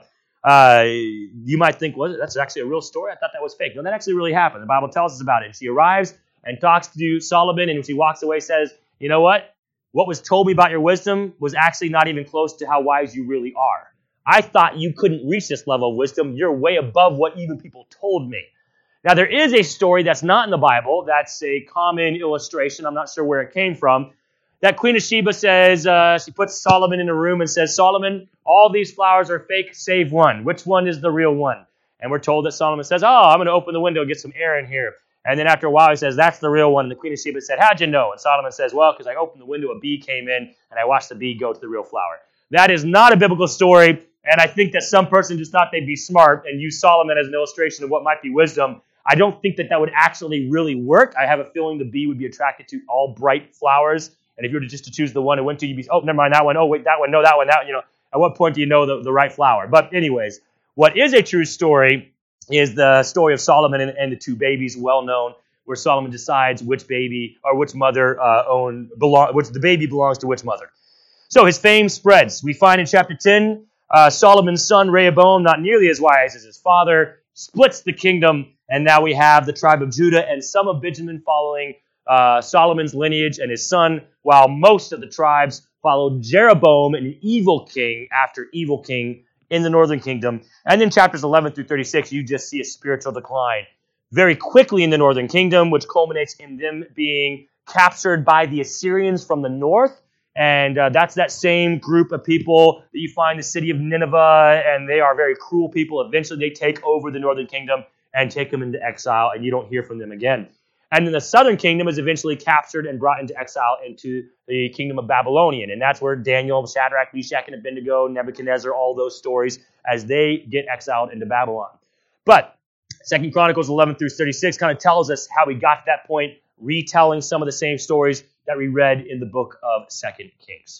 S1: Uh, you might think, well, that's actually a real story. I thought that was fake. No, that actually really happened. The Bible tells us about it. She arrives and talks to Solomon, and when she walks away, says, you know what? What was told me about your wisdom was actually not even close to how wise you really are. I thought you couldn't reach this level of wisdom. You're way above what even people told me. Now, there is a story that's not in the Bible. That's a common illustration. I'm not sure where it came from. That Queen of Sheba says, uh, she puts Solomon in a room and says, Solomon, all these flowers are fake save one. Which one is the real one? And we're told that Solomon says, oh, I'm going to open the window and get some air in here. And then after a while, he says, that's the real one. And the Queen of Sheba said, how'd you know? And Solomon says, well, because I opened the window, a bee came in, and I watched the bee go to the real flower. That is not a biblical story, and I think that some person just thought they'd be smart and use Solomon as an illustration of what might be wisdom. I don't think that that would actually really work. I have a feeling the bee would be attracted to all bright flowers, and if you were to just to choose the one it went to, you'd be, oh, never mind, that one, oh, wait, that one, no, that one, that one, you know, at what point do you know the, the right flower? But anyways, what is a true story is the story of Solomon and, and the two babies, well known, where Solomon decides which baby or which mother uh, own belong, which the baby belongs to which mother. So his fame spreads. We find in chapter ten, uh, Solomon's son Rehoboam, not nearly as wise as his father, splits the kingdom, and now we have the tribe of Judah and some of Benjamin following uh, Solomon's lineage and his son, while most of the tribes followed Jeroboam, an evil king after evil king in the northern kingdom. And in chapters eleven through thirty-six, you just see a spiritual decline very quickly in the northern kingdom, which culminates in them being captured by the Assyrians from the north. And uh, that's that same group of people that you find in the city of Nineveh, and they are very cruel people. Eventually they take over the northern kingdom and take them into exile, and you don't hear from them again. And then the southern kingdom is eventually captured and brought into exile into the kingdom of Babylonian. And that's where Daniel, Shadrach, Meshach, and Abednego, Nebuchadnezzar, all those stories as they get exiled into Babylon. But Second Chronicles eleven through thirty-six kind of tells us how we got to that point, retelling some of the same stories that we read in the book of Second Kings.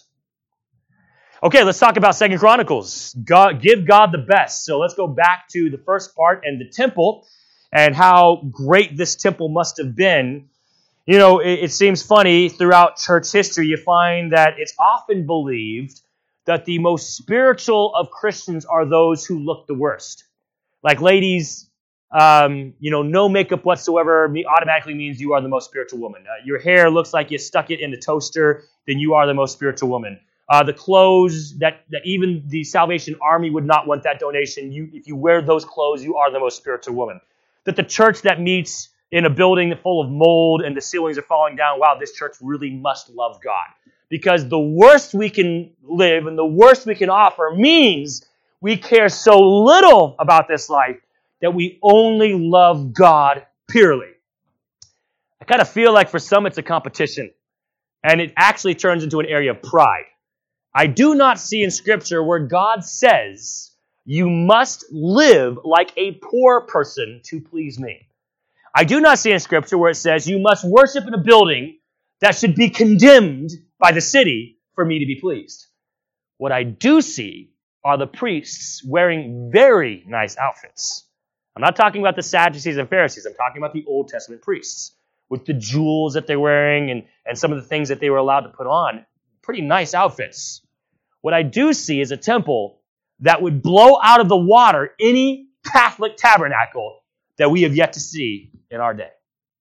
S1: Okay, let's talk about Second Chronicles. God, give God the best. So let's go back to the first part and the temple and how great this temple must have been. You know, it, it seems funny throughout church history, you find that it's often believed that the most spiritual of Christians are those who look the worst. Like ladies, um, you know, no makeup whatsoever automatically means you are the most spiritual woman. Uh, your hair looks like you stuck it in the toaster, then you are the most spiritual woman. Uh, the clothes that, that even the Salvation Army would not want that donation. You, if you wear those clothes, you are the most spiritual woman. That the church that meets in a building full of mold and the ceilings are falling down, wow, this church really must love God. Because the worst we can live and the worst we can offer means we care so little about this life that we only love God purely. I kind of feel like for some it's a competition, and it actually turns into an area of pride. I do not see in Scripture where God says you must live like a poor person to please me. I do not see in Scripture where it says you must worship in a building that should be condemned by the city for me to be pleased. What I do see are the priests wearing very nice outfits. I'm not talking about the Sadducees and Pharisees. I'm talking about the Old Testament priests with the jewels that they're wearing and, and some of the things that they were allowed to put on. Pretty nice outfits. What I do see is a temple that would blow out of the water any Catholic tabernacle that we have yet to see in our day.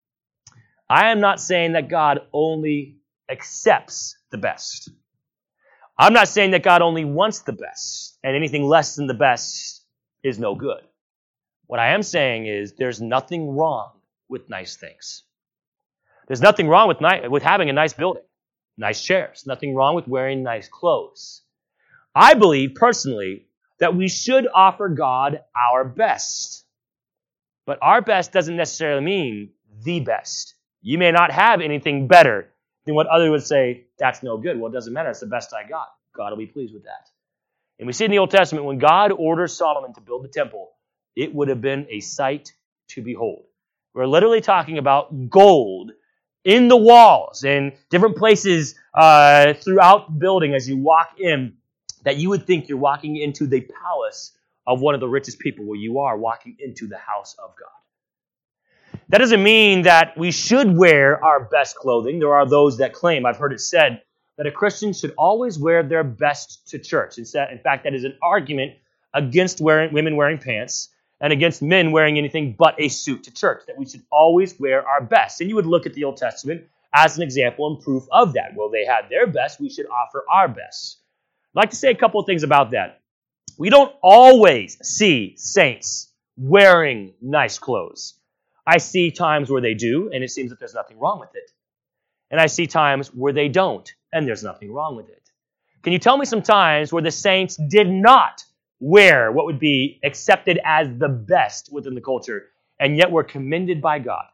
S1: I am not saying that God only accepts the best. I'm not saying that God only wants the best, and anything less than the best is no good. What I am saying is there's nothing wrong with nice things. There's nothing wrong with ni- with having a nice building, nice chairs. Nothing wrong with wearing nice clothes. I believe personally that we should offer God our best. But our best doesn't necessarily mean the best. You may not have anything better than what others would say, that's no good. Well, it doesn't matter. It's the best I got. God will be pleased with that. And we see in the Old Testament, when God orders Solomon to build the temple, it would have been a sight to behold. We're literally talking about gold in the walls and different places uh, throughout the building as you walk in, that you would think you're walking into the palace of one of the richest people, where you are walking into the house of God. That doesn't mean that we should wear our best clothing. There are those that claim, I've heard it said, that a Christian should always wear their best to church. In fact, that is an argument against wearing, women wearing pants and against men wearing anything but a suit to church, that we should always wear our best. And you would look at the Old Testament as an example and proof of that. Well, they had their best, we should offer our best. I'd like to say a couple of things about that. We don't always see saints wearing nice clothes. I see times where they do, and it seems that there's nothing wrong with it. And I see times where they don't, and there's nothing wrong with it. Can you tell me some times where the saints did not wear what would be accepted as the best within the culture, and yet were commended by God?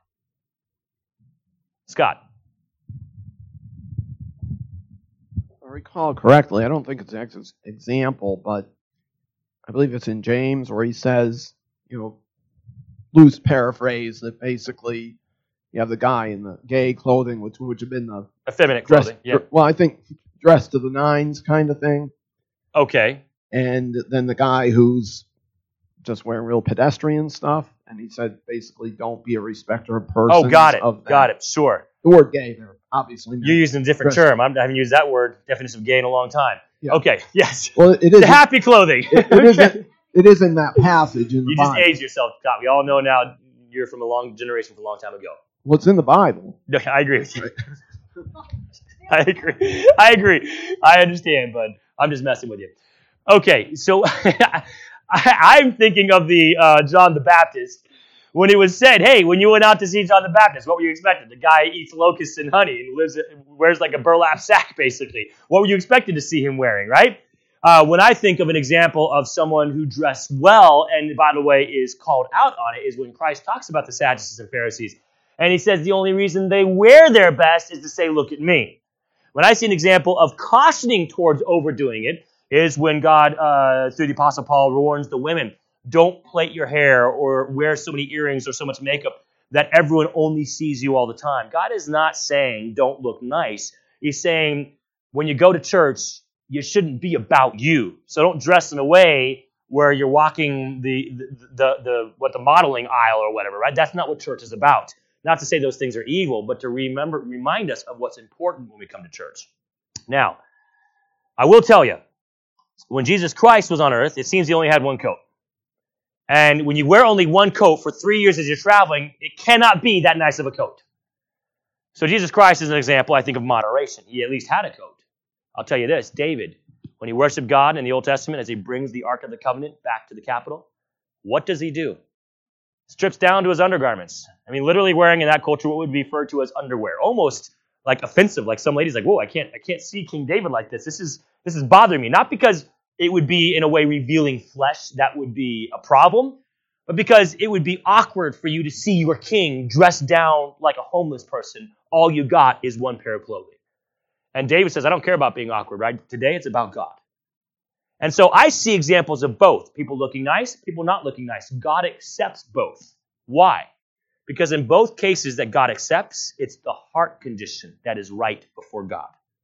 S1: Scott.
S4: If I recall correctly, I don't think it's an ex- example, but I believe it's in James where he says, you know, loose paraphrase, that basically you have the guy in the gay clothing, which would have been the
S1: Effeminate
S4: dress,
S1: clothing. Yeah.
S4: well, I think dressed to the nines kind of thing.
S1: Okay.
S4: And then the guy who's just wearing real pedestrian stuff, and he said basically don't be a respecter of persons.
S1: Oh, got it.
S4: Of
S1: Got it. Sure.
S4: The word gay there, obviously.
S1: You're using a different
S4: dress.
S1: term. I'm, I haven't used that word, definition of gay, in a long time.
S4: Yeah.
S1: Okay. Yes.
S4: Well, it is.
S1: The happy clothing.
S4: It, it, is in, it is in that passage in the
S1: You just
S4: Bible.
S1: aged yourself, Scott. We all know now you're from a long generation from a long time ago.
S4: Well, it's in the Bible.
S1: No, I agree with you. I agree. I agree. I understand, but I'm just messing with you. Okay, so I, I'm thinking of the uh, John the Baptist when it was said, hey, when you went out to see John the Baptist, what were you expecting? The guy eats locusts and honey and lives, wears like a burlap sack, basically. What were you expecting to see him wearing, right? Uh, when I think of an example of someone who dressed well, and by the way is called out on it, is when Christ talks about the Sadducees and Pharisees. And he says the only reason they wear their best is to say, look at me. When I see an example of cautioning towards overdoing it is when God, uh, through the Apostle Paul, warns the women, don't plait your hair or wear so many earrings or so much makeup that everyone only sees you all the time. God is not saying don't look nice. He's saying when you go to church, you shouldn't be about you. So don't dress in a way where you're walking the, the, the, the what the modeling aisle or whatever, right? That's not what church is about. Not to say those things are evil, but to remember, remind us of what's important when we come to church. Now, I will tell you, when Jesus Christ was on earth, it seems he only had one coat. And when you wear only one coat for three years as you're traveling, it cannot be that nice of a coat. So Jesus Christ is an example, I think, of moderation. He at least had a coat. I'll tell you this, David, when he worshiped God in the Old Testament as he brings the Ark of the Covenant back to the capital, what does he do? Strips down to his undergarments. I mean, literally wearing in that culture what would be referred to as underwear. Almost like offensive. Like some ladies like, whoa, I can't I can't see King David like this. This is this is bothering me. Not because it would be in a way revealing flesh, that would be a problem, but because it would be awkward for you to see your king dressed down like a homeless person. All you got is one pair of clothing. And David says, I don't care about being awkward, right? Today it's about God. And so I see examples of both. People looking nice, people not looking nice. God accepts both. Why? Because in both cases that God accepts, it's the heart condition that is right before God.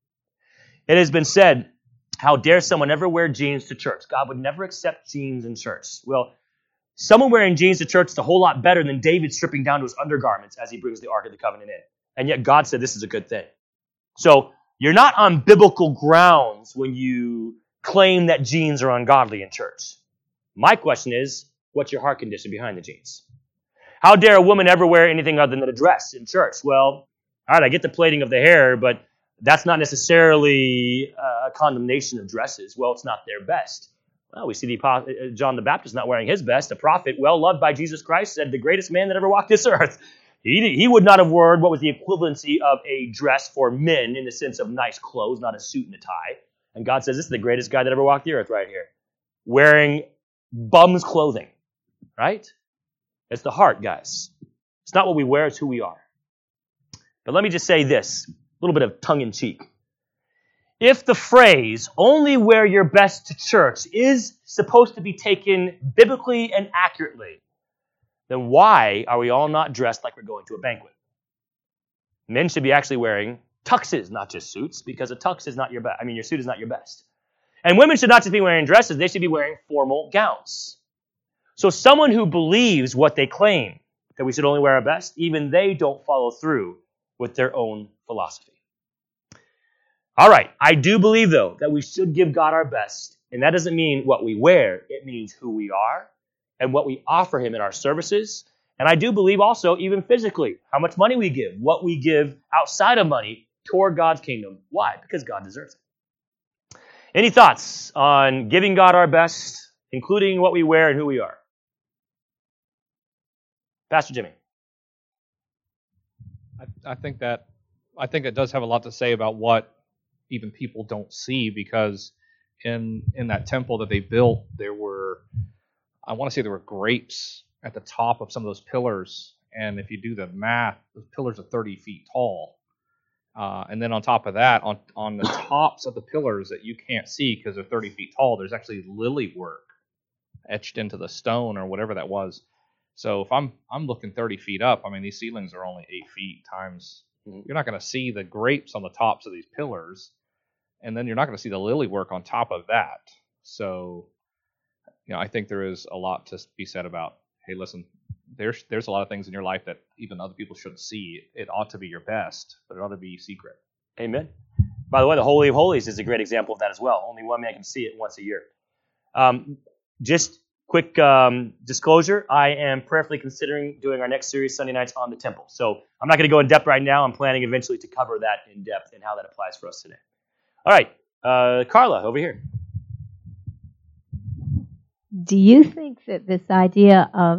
S1: It has been said, how dare someone ever wear jeans to church? God would never accept jeans in church. Well, someone wearing jeans to church is a whole lot better than David stripping down to his undergarments as he brings the Ark of the Covenant in. And yet God said this is a good thing. So you're not on biblical grounds when you claim that jeans are ungodly in church. My question is, what's your heart condition behind the jeans? How dare a woman ever wear anything other than a dress in church? Well, all right, I get the plaiting of the hair, but that's not necessarily a condemnation of dresses. Well, it's not their best. Well, we see the John the Baptist not wearing his best. A prophet well loved by Jesus Christ said, the greatest man that ever walked this earth. He, he would not have worn what was the equivalency of a dress for men in the sense of nice clothes, not a suit and a tie. And God says, this is the greatest guy that ever walked the earth right here. Wearing bum's clothing, right? It's the heart, guys. It's not what we wear, it's who we are. But let me just say this, a little bit of tongue-in-cheek. If the phrase, only wear your best to church, is supposed to be taken biblically and accurately, then why are we all not dressed like we're going to a banquet? Men should be actually wearing tuxes, not just suits, because a tux is not your best. I mean, your suit is not your best. And women should not just be wearing dresses, they should be wearing formal gowns. So someone who believes what they claim, that we should only wear our best, even they don't follow through with their own philosophy. All right, I do believe, though, that we should give God our best, And that doesn't mean what we wear. It means who we are and what we offer him in our services. And I do believe also even physically, how much money we give, what we give outside of money toward God's kingdom. Why? Because God deserves it. Any thoughts on giving God our best, including what we wear and who we are? Pastor Jimmy.
S2: I, I think that I think it does have a lot to say about what even people don't see, because in in that temple that they built, there were, I want to say there were grapes at the top of some of those pillars, and if you do the math, those pillars are thirty feet tall. Uh, and then on top of that, on on the tops of the pillars that you can't see because they're thirty feet tall, there's actually lily work etched into the stone or whatever that was. So if I'm I'm looking thirty feet up, I mean, these ceilings are only eight feet times. You're not going to see the grapes on the tops of these pillars, and then you're not going to see the lily work on top of that. So, you know, I think there is a lot to be said about, hey, listen, there's there's a lot of things in your life that even other people shouldn't see. It ought to be your best, but it ought to be secret.
S1: Amen. By the way, the Holy of Holies is a great example of that as well. Only one man can see it once a year. Um, just quick um, disclosure, I am prayerfully considering doing our next series Sunday nights on the temple. So I'm not going to go in depth right now. I'm planning eventually to cover that in depth and how that applies for us today. All right, uh, Carla, over here.
S5: Do you think that this idea of,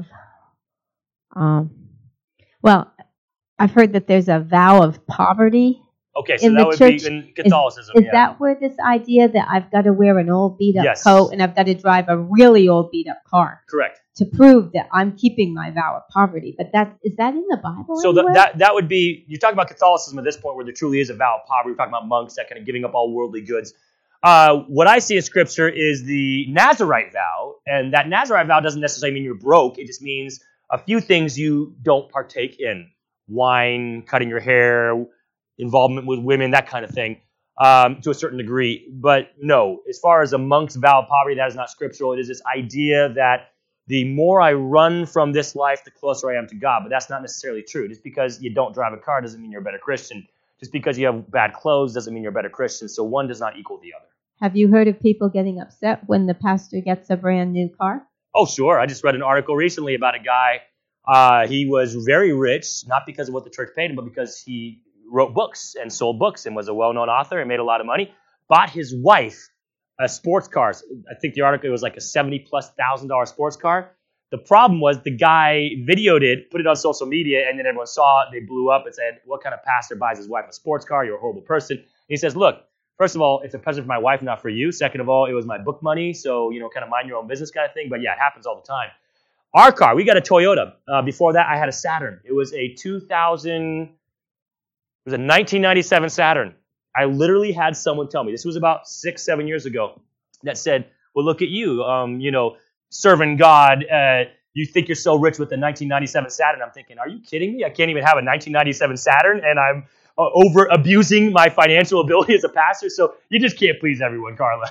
S5: um, well, I've heard that there's a vow of poverty.
S1: Okay, so
S5: in
S1: that
S5: the
S1: would
S5: church.
S1: be in Catholicism.
S5: Is, is
S1: yeah.
S5: that where this idea that I've got to wear an old beat-up
S1: Yes.
S5: coat and I've got to drive a really old beat-up car
S1: Correct.
S5: to prove that I'm keeping my vow of poverty? But that is that in the Bible
S1: So the,
S5: anywhere?
S1: that that would be, you're talking about Catholicism at this point where there truly is a vow of poverty. We're talking about monks that kind of giving up all worldly goods. Uh, what I see in Scripture is the Nazirite vow, and that Nazirite vow doesn't necessarily mean you're broke. It just means a few things you don't partake in. Wine, cutting your hair, involvement with women, that kind of thing, um, to a certain degree. But no, as far as a monk's vow of poverty, that is not scriptural. It is this idea that the more I run from this life, the closer I am to God. But that's not necessarily true. Just because you don't drive a car doesn't mean you're a better Christian. Just because you have bad clothes doesn't mean you're a better Christian. So one does not equal the other.
S5: Have you heard of people getting upset when the pastor gets a brand new car?
S1: Oh, sure. I just read an article recently about a guy. Uh, he was very rich, not because of what the church paid him, but because he wrote books and sold books and was a well-known author and made a lot of money. Bought his wife a sports car. I think the article was like a seventy plus thousand dollar sports car. The problem was the guy videoed it, put it on social media, and then everyone saw it. They blew up and said, "What kind of pastor buys his wife a sports car? You're a horrible person." And he says, "Look, first of all, it's a present for my wife, not for you. Second of all, it was my book money, so you know, kind of mind your own business kind of thing." But yeah, it happens all the time. Our car, we got a Toyota. Uh, before that, I had a Saturn. It was a two thousand. It was a nineteen ninety-seven Saturn. I literally had someone tell me, this was about six, seven years ago, that said, "Well, look at you, um, you know, serving God. Uh, you think you're so rich with the nineteen ninety-seven Saturn." I'm thinking, are you kidding me? I can't even have a nineteen ninety-seven Saturn, and I'm uh, over abusing my financial ability as a pastor. So you just can't please everyone, Carla.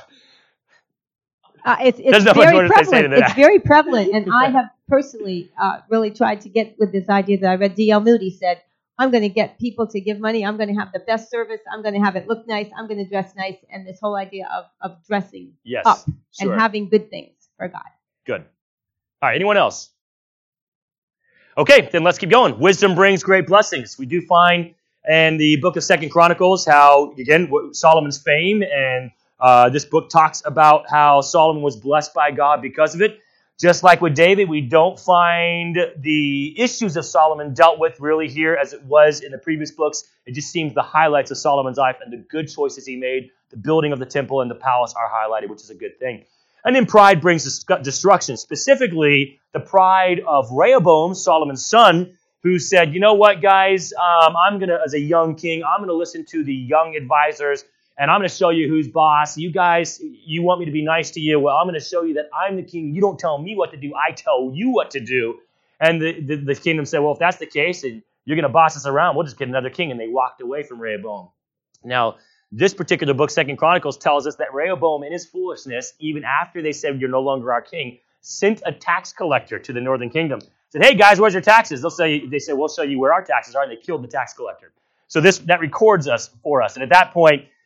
S5: Uh, it's it's
S1: There's not much more
S5: very
S1: to say to
S5: prevalent.
S1: that.
S5: It's very prevalent, and I have personally uh, really tried to get with this idea that I read. D L Moody said, "I'm going to get people to give money. I'm going to have the best service. I'm going to have it look nice. I'm going to dress nice." And this whole idea of of dressing
S1: Yes,
S5: up
S1: sure.
S5: and having good things for God.
S1: Good. All right, anyone else? Okay, then let's keep going. Wisdom brings great blessings. We do find in the book of Second Chronicles how, again, Solomon's fame, and uh, this book talks about how Solomon was blessed by God because of it. Just like with David, we don't find the issues of Solomon dealt with really here as it was in the previous books. It just seems the highlights of Solomon's life and the good choices he made, the building of the temple and the palace are highlighted, which is a good thing. And then pride brings destruction, specifically the pride of Rehoboam, Solomon's son, who said, "You know what, guys, um, I'm going to, as a young king, I'm going to listen to the young advisors, and I'm going to show you who's boss. You guys, you want me to be nice to you? Well, I'm going to show you that I'm the king. You don't tell me what to do. I tell you what to do." And the, the, the kingdom said, "Well, if that's the case, and you're going to boss us around, we'll just get another king." And they walked away from Rehoboam. Now, this particular book, Second Chronicles, tells us that Rehoboam, in his foolishness, even after they said, "You're no longer our king," sent a tax collector to the northern kingdom. Said, "Hey, guys, where's your taxes?" They'll say, they say, "We'll show you where our taxes are." And they killed the tax collector. So this that records us for us. And at that point,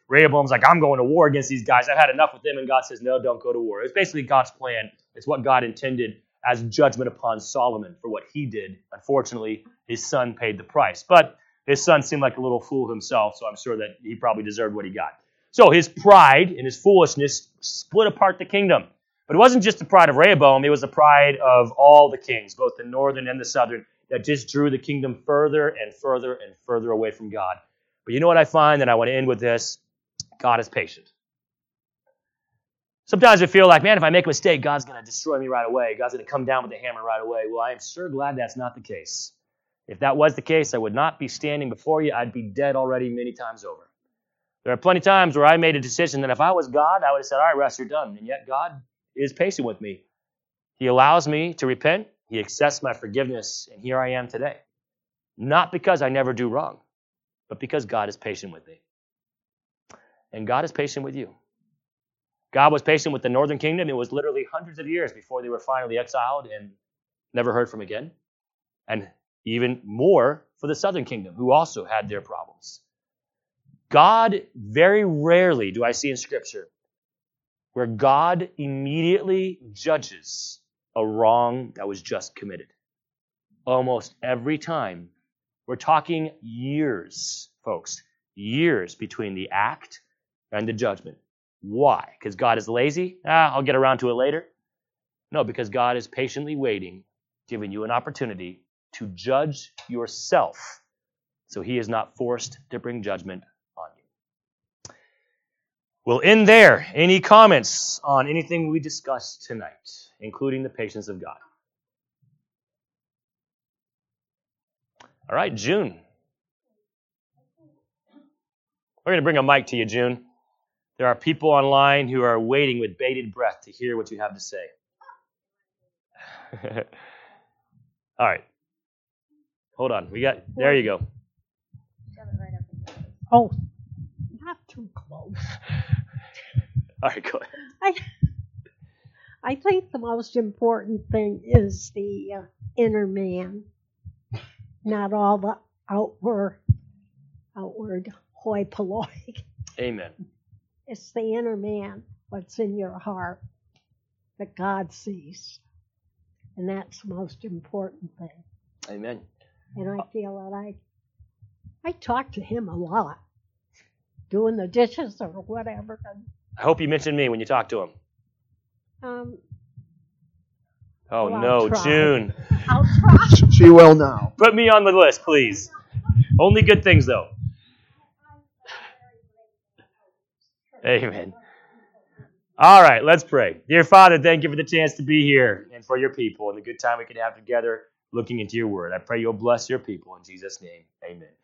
S1: Rehoboam's like, I'm going to war against these guys. I've had enough with them. And God says, no, don't go to war. It's basically God's plan. It's what God intended as judgment upon Solomon for what he did. Unfortunately, his son paid the price. But his son seemed like a little fool himself, so I'm sure that he probably deserved what he got. So his pride and his foolishness split apart the kingdom. But it wasn't just the pride of Rehoboam. It was the pride of all the kings, both the northern and the southern, that just drew the kingdom further and further and further away from God. But you know what I find, and I want to end with this? God is patient. Sometimes I feel like, man, if I make a mistake, God's going to destroy me right away. God's going to come down with the hammer right away. Well, I am sure glad that's not the case. If that was the case, I would not be standing before you. I'd be dead already many times over. There are plenty of times where I made a decision that if I was God, I would have said, all right, Russ, you're done. And yet God is patient with me. He allows me to repent. He accepts my forgiveness. And here I am today. Not because I never do wrong, but because God is patient with me. And God is patient with you. God was patient with the northern kingdom. It was literally hundreds of years before they were finally exiled and never heard from again. And even more for the southern kingdom, who also had their problems. God, very rarely do I see in Scripture where God immediately judges a wrong that was just committed. Almost every time, we're talking years, folks, years between the act and the judgment. Why? Because God is lazy? Ah, I'll get around to it later. No, because God is patiently waiting, giving you an opportunity to judge yourself, so he is not forced to bring judgment on you. We'll end there. Any comments on anything we discussed tonight, including the patience of God? All right, June. We're going to bring a mic to you, June. There are people online who are waiting with bated breath to hear what you have to say. All right. Hold on. We got, there you go.
S6: Oh, not too close.
S1: All right, go ahead.
S6: I, I think the most important thing is the uh, inner man, not all the outward, outward hoi polloi.
S1: Amen.
S6: It's the inner man, what's in your heart, that God sees. And that's the most important thing.
S1: Amen.
S6: And I feel that I I talk to him a lot, doing the dishes or whatever.
S1: I hope you mention me when you talk to him.
S6: Um,
S1: Oh,
S6: well, I'll
S1: no,
S6: try.
S1: June.
S6: I'll try.
S4: She will now.
S1: Put me on the list, please. Only good things, though. Amen. All right, let's pray. Dear Father, thank you for the chance to be here and for your people and the good time we can have together looking into your word. I pray you'll bless your people in Jesus' name. Amen.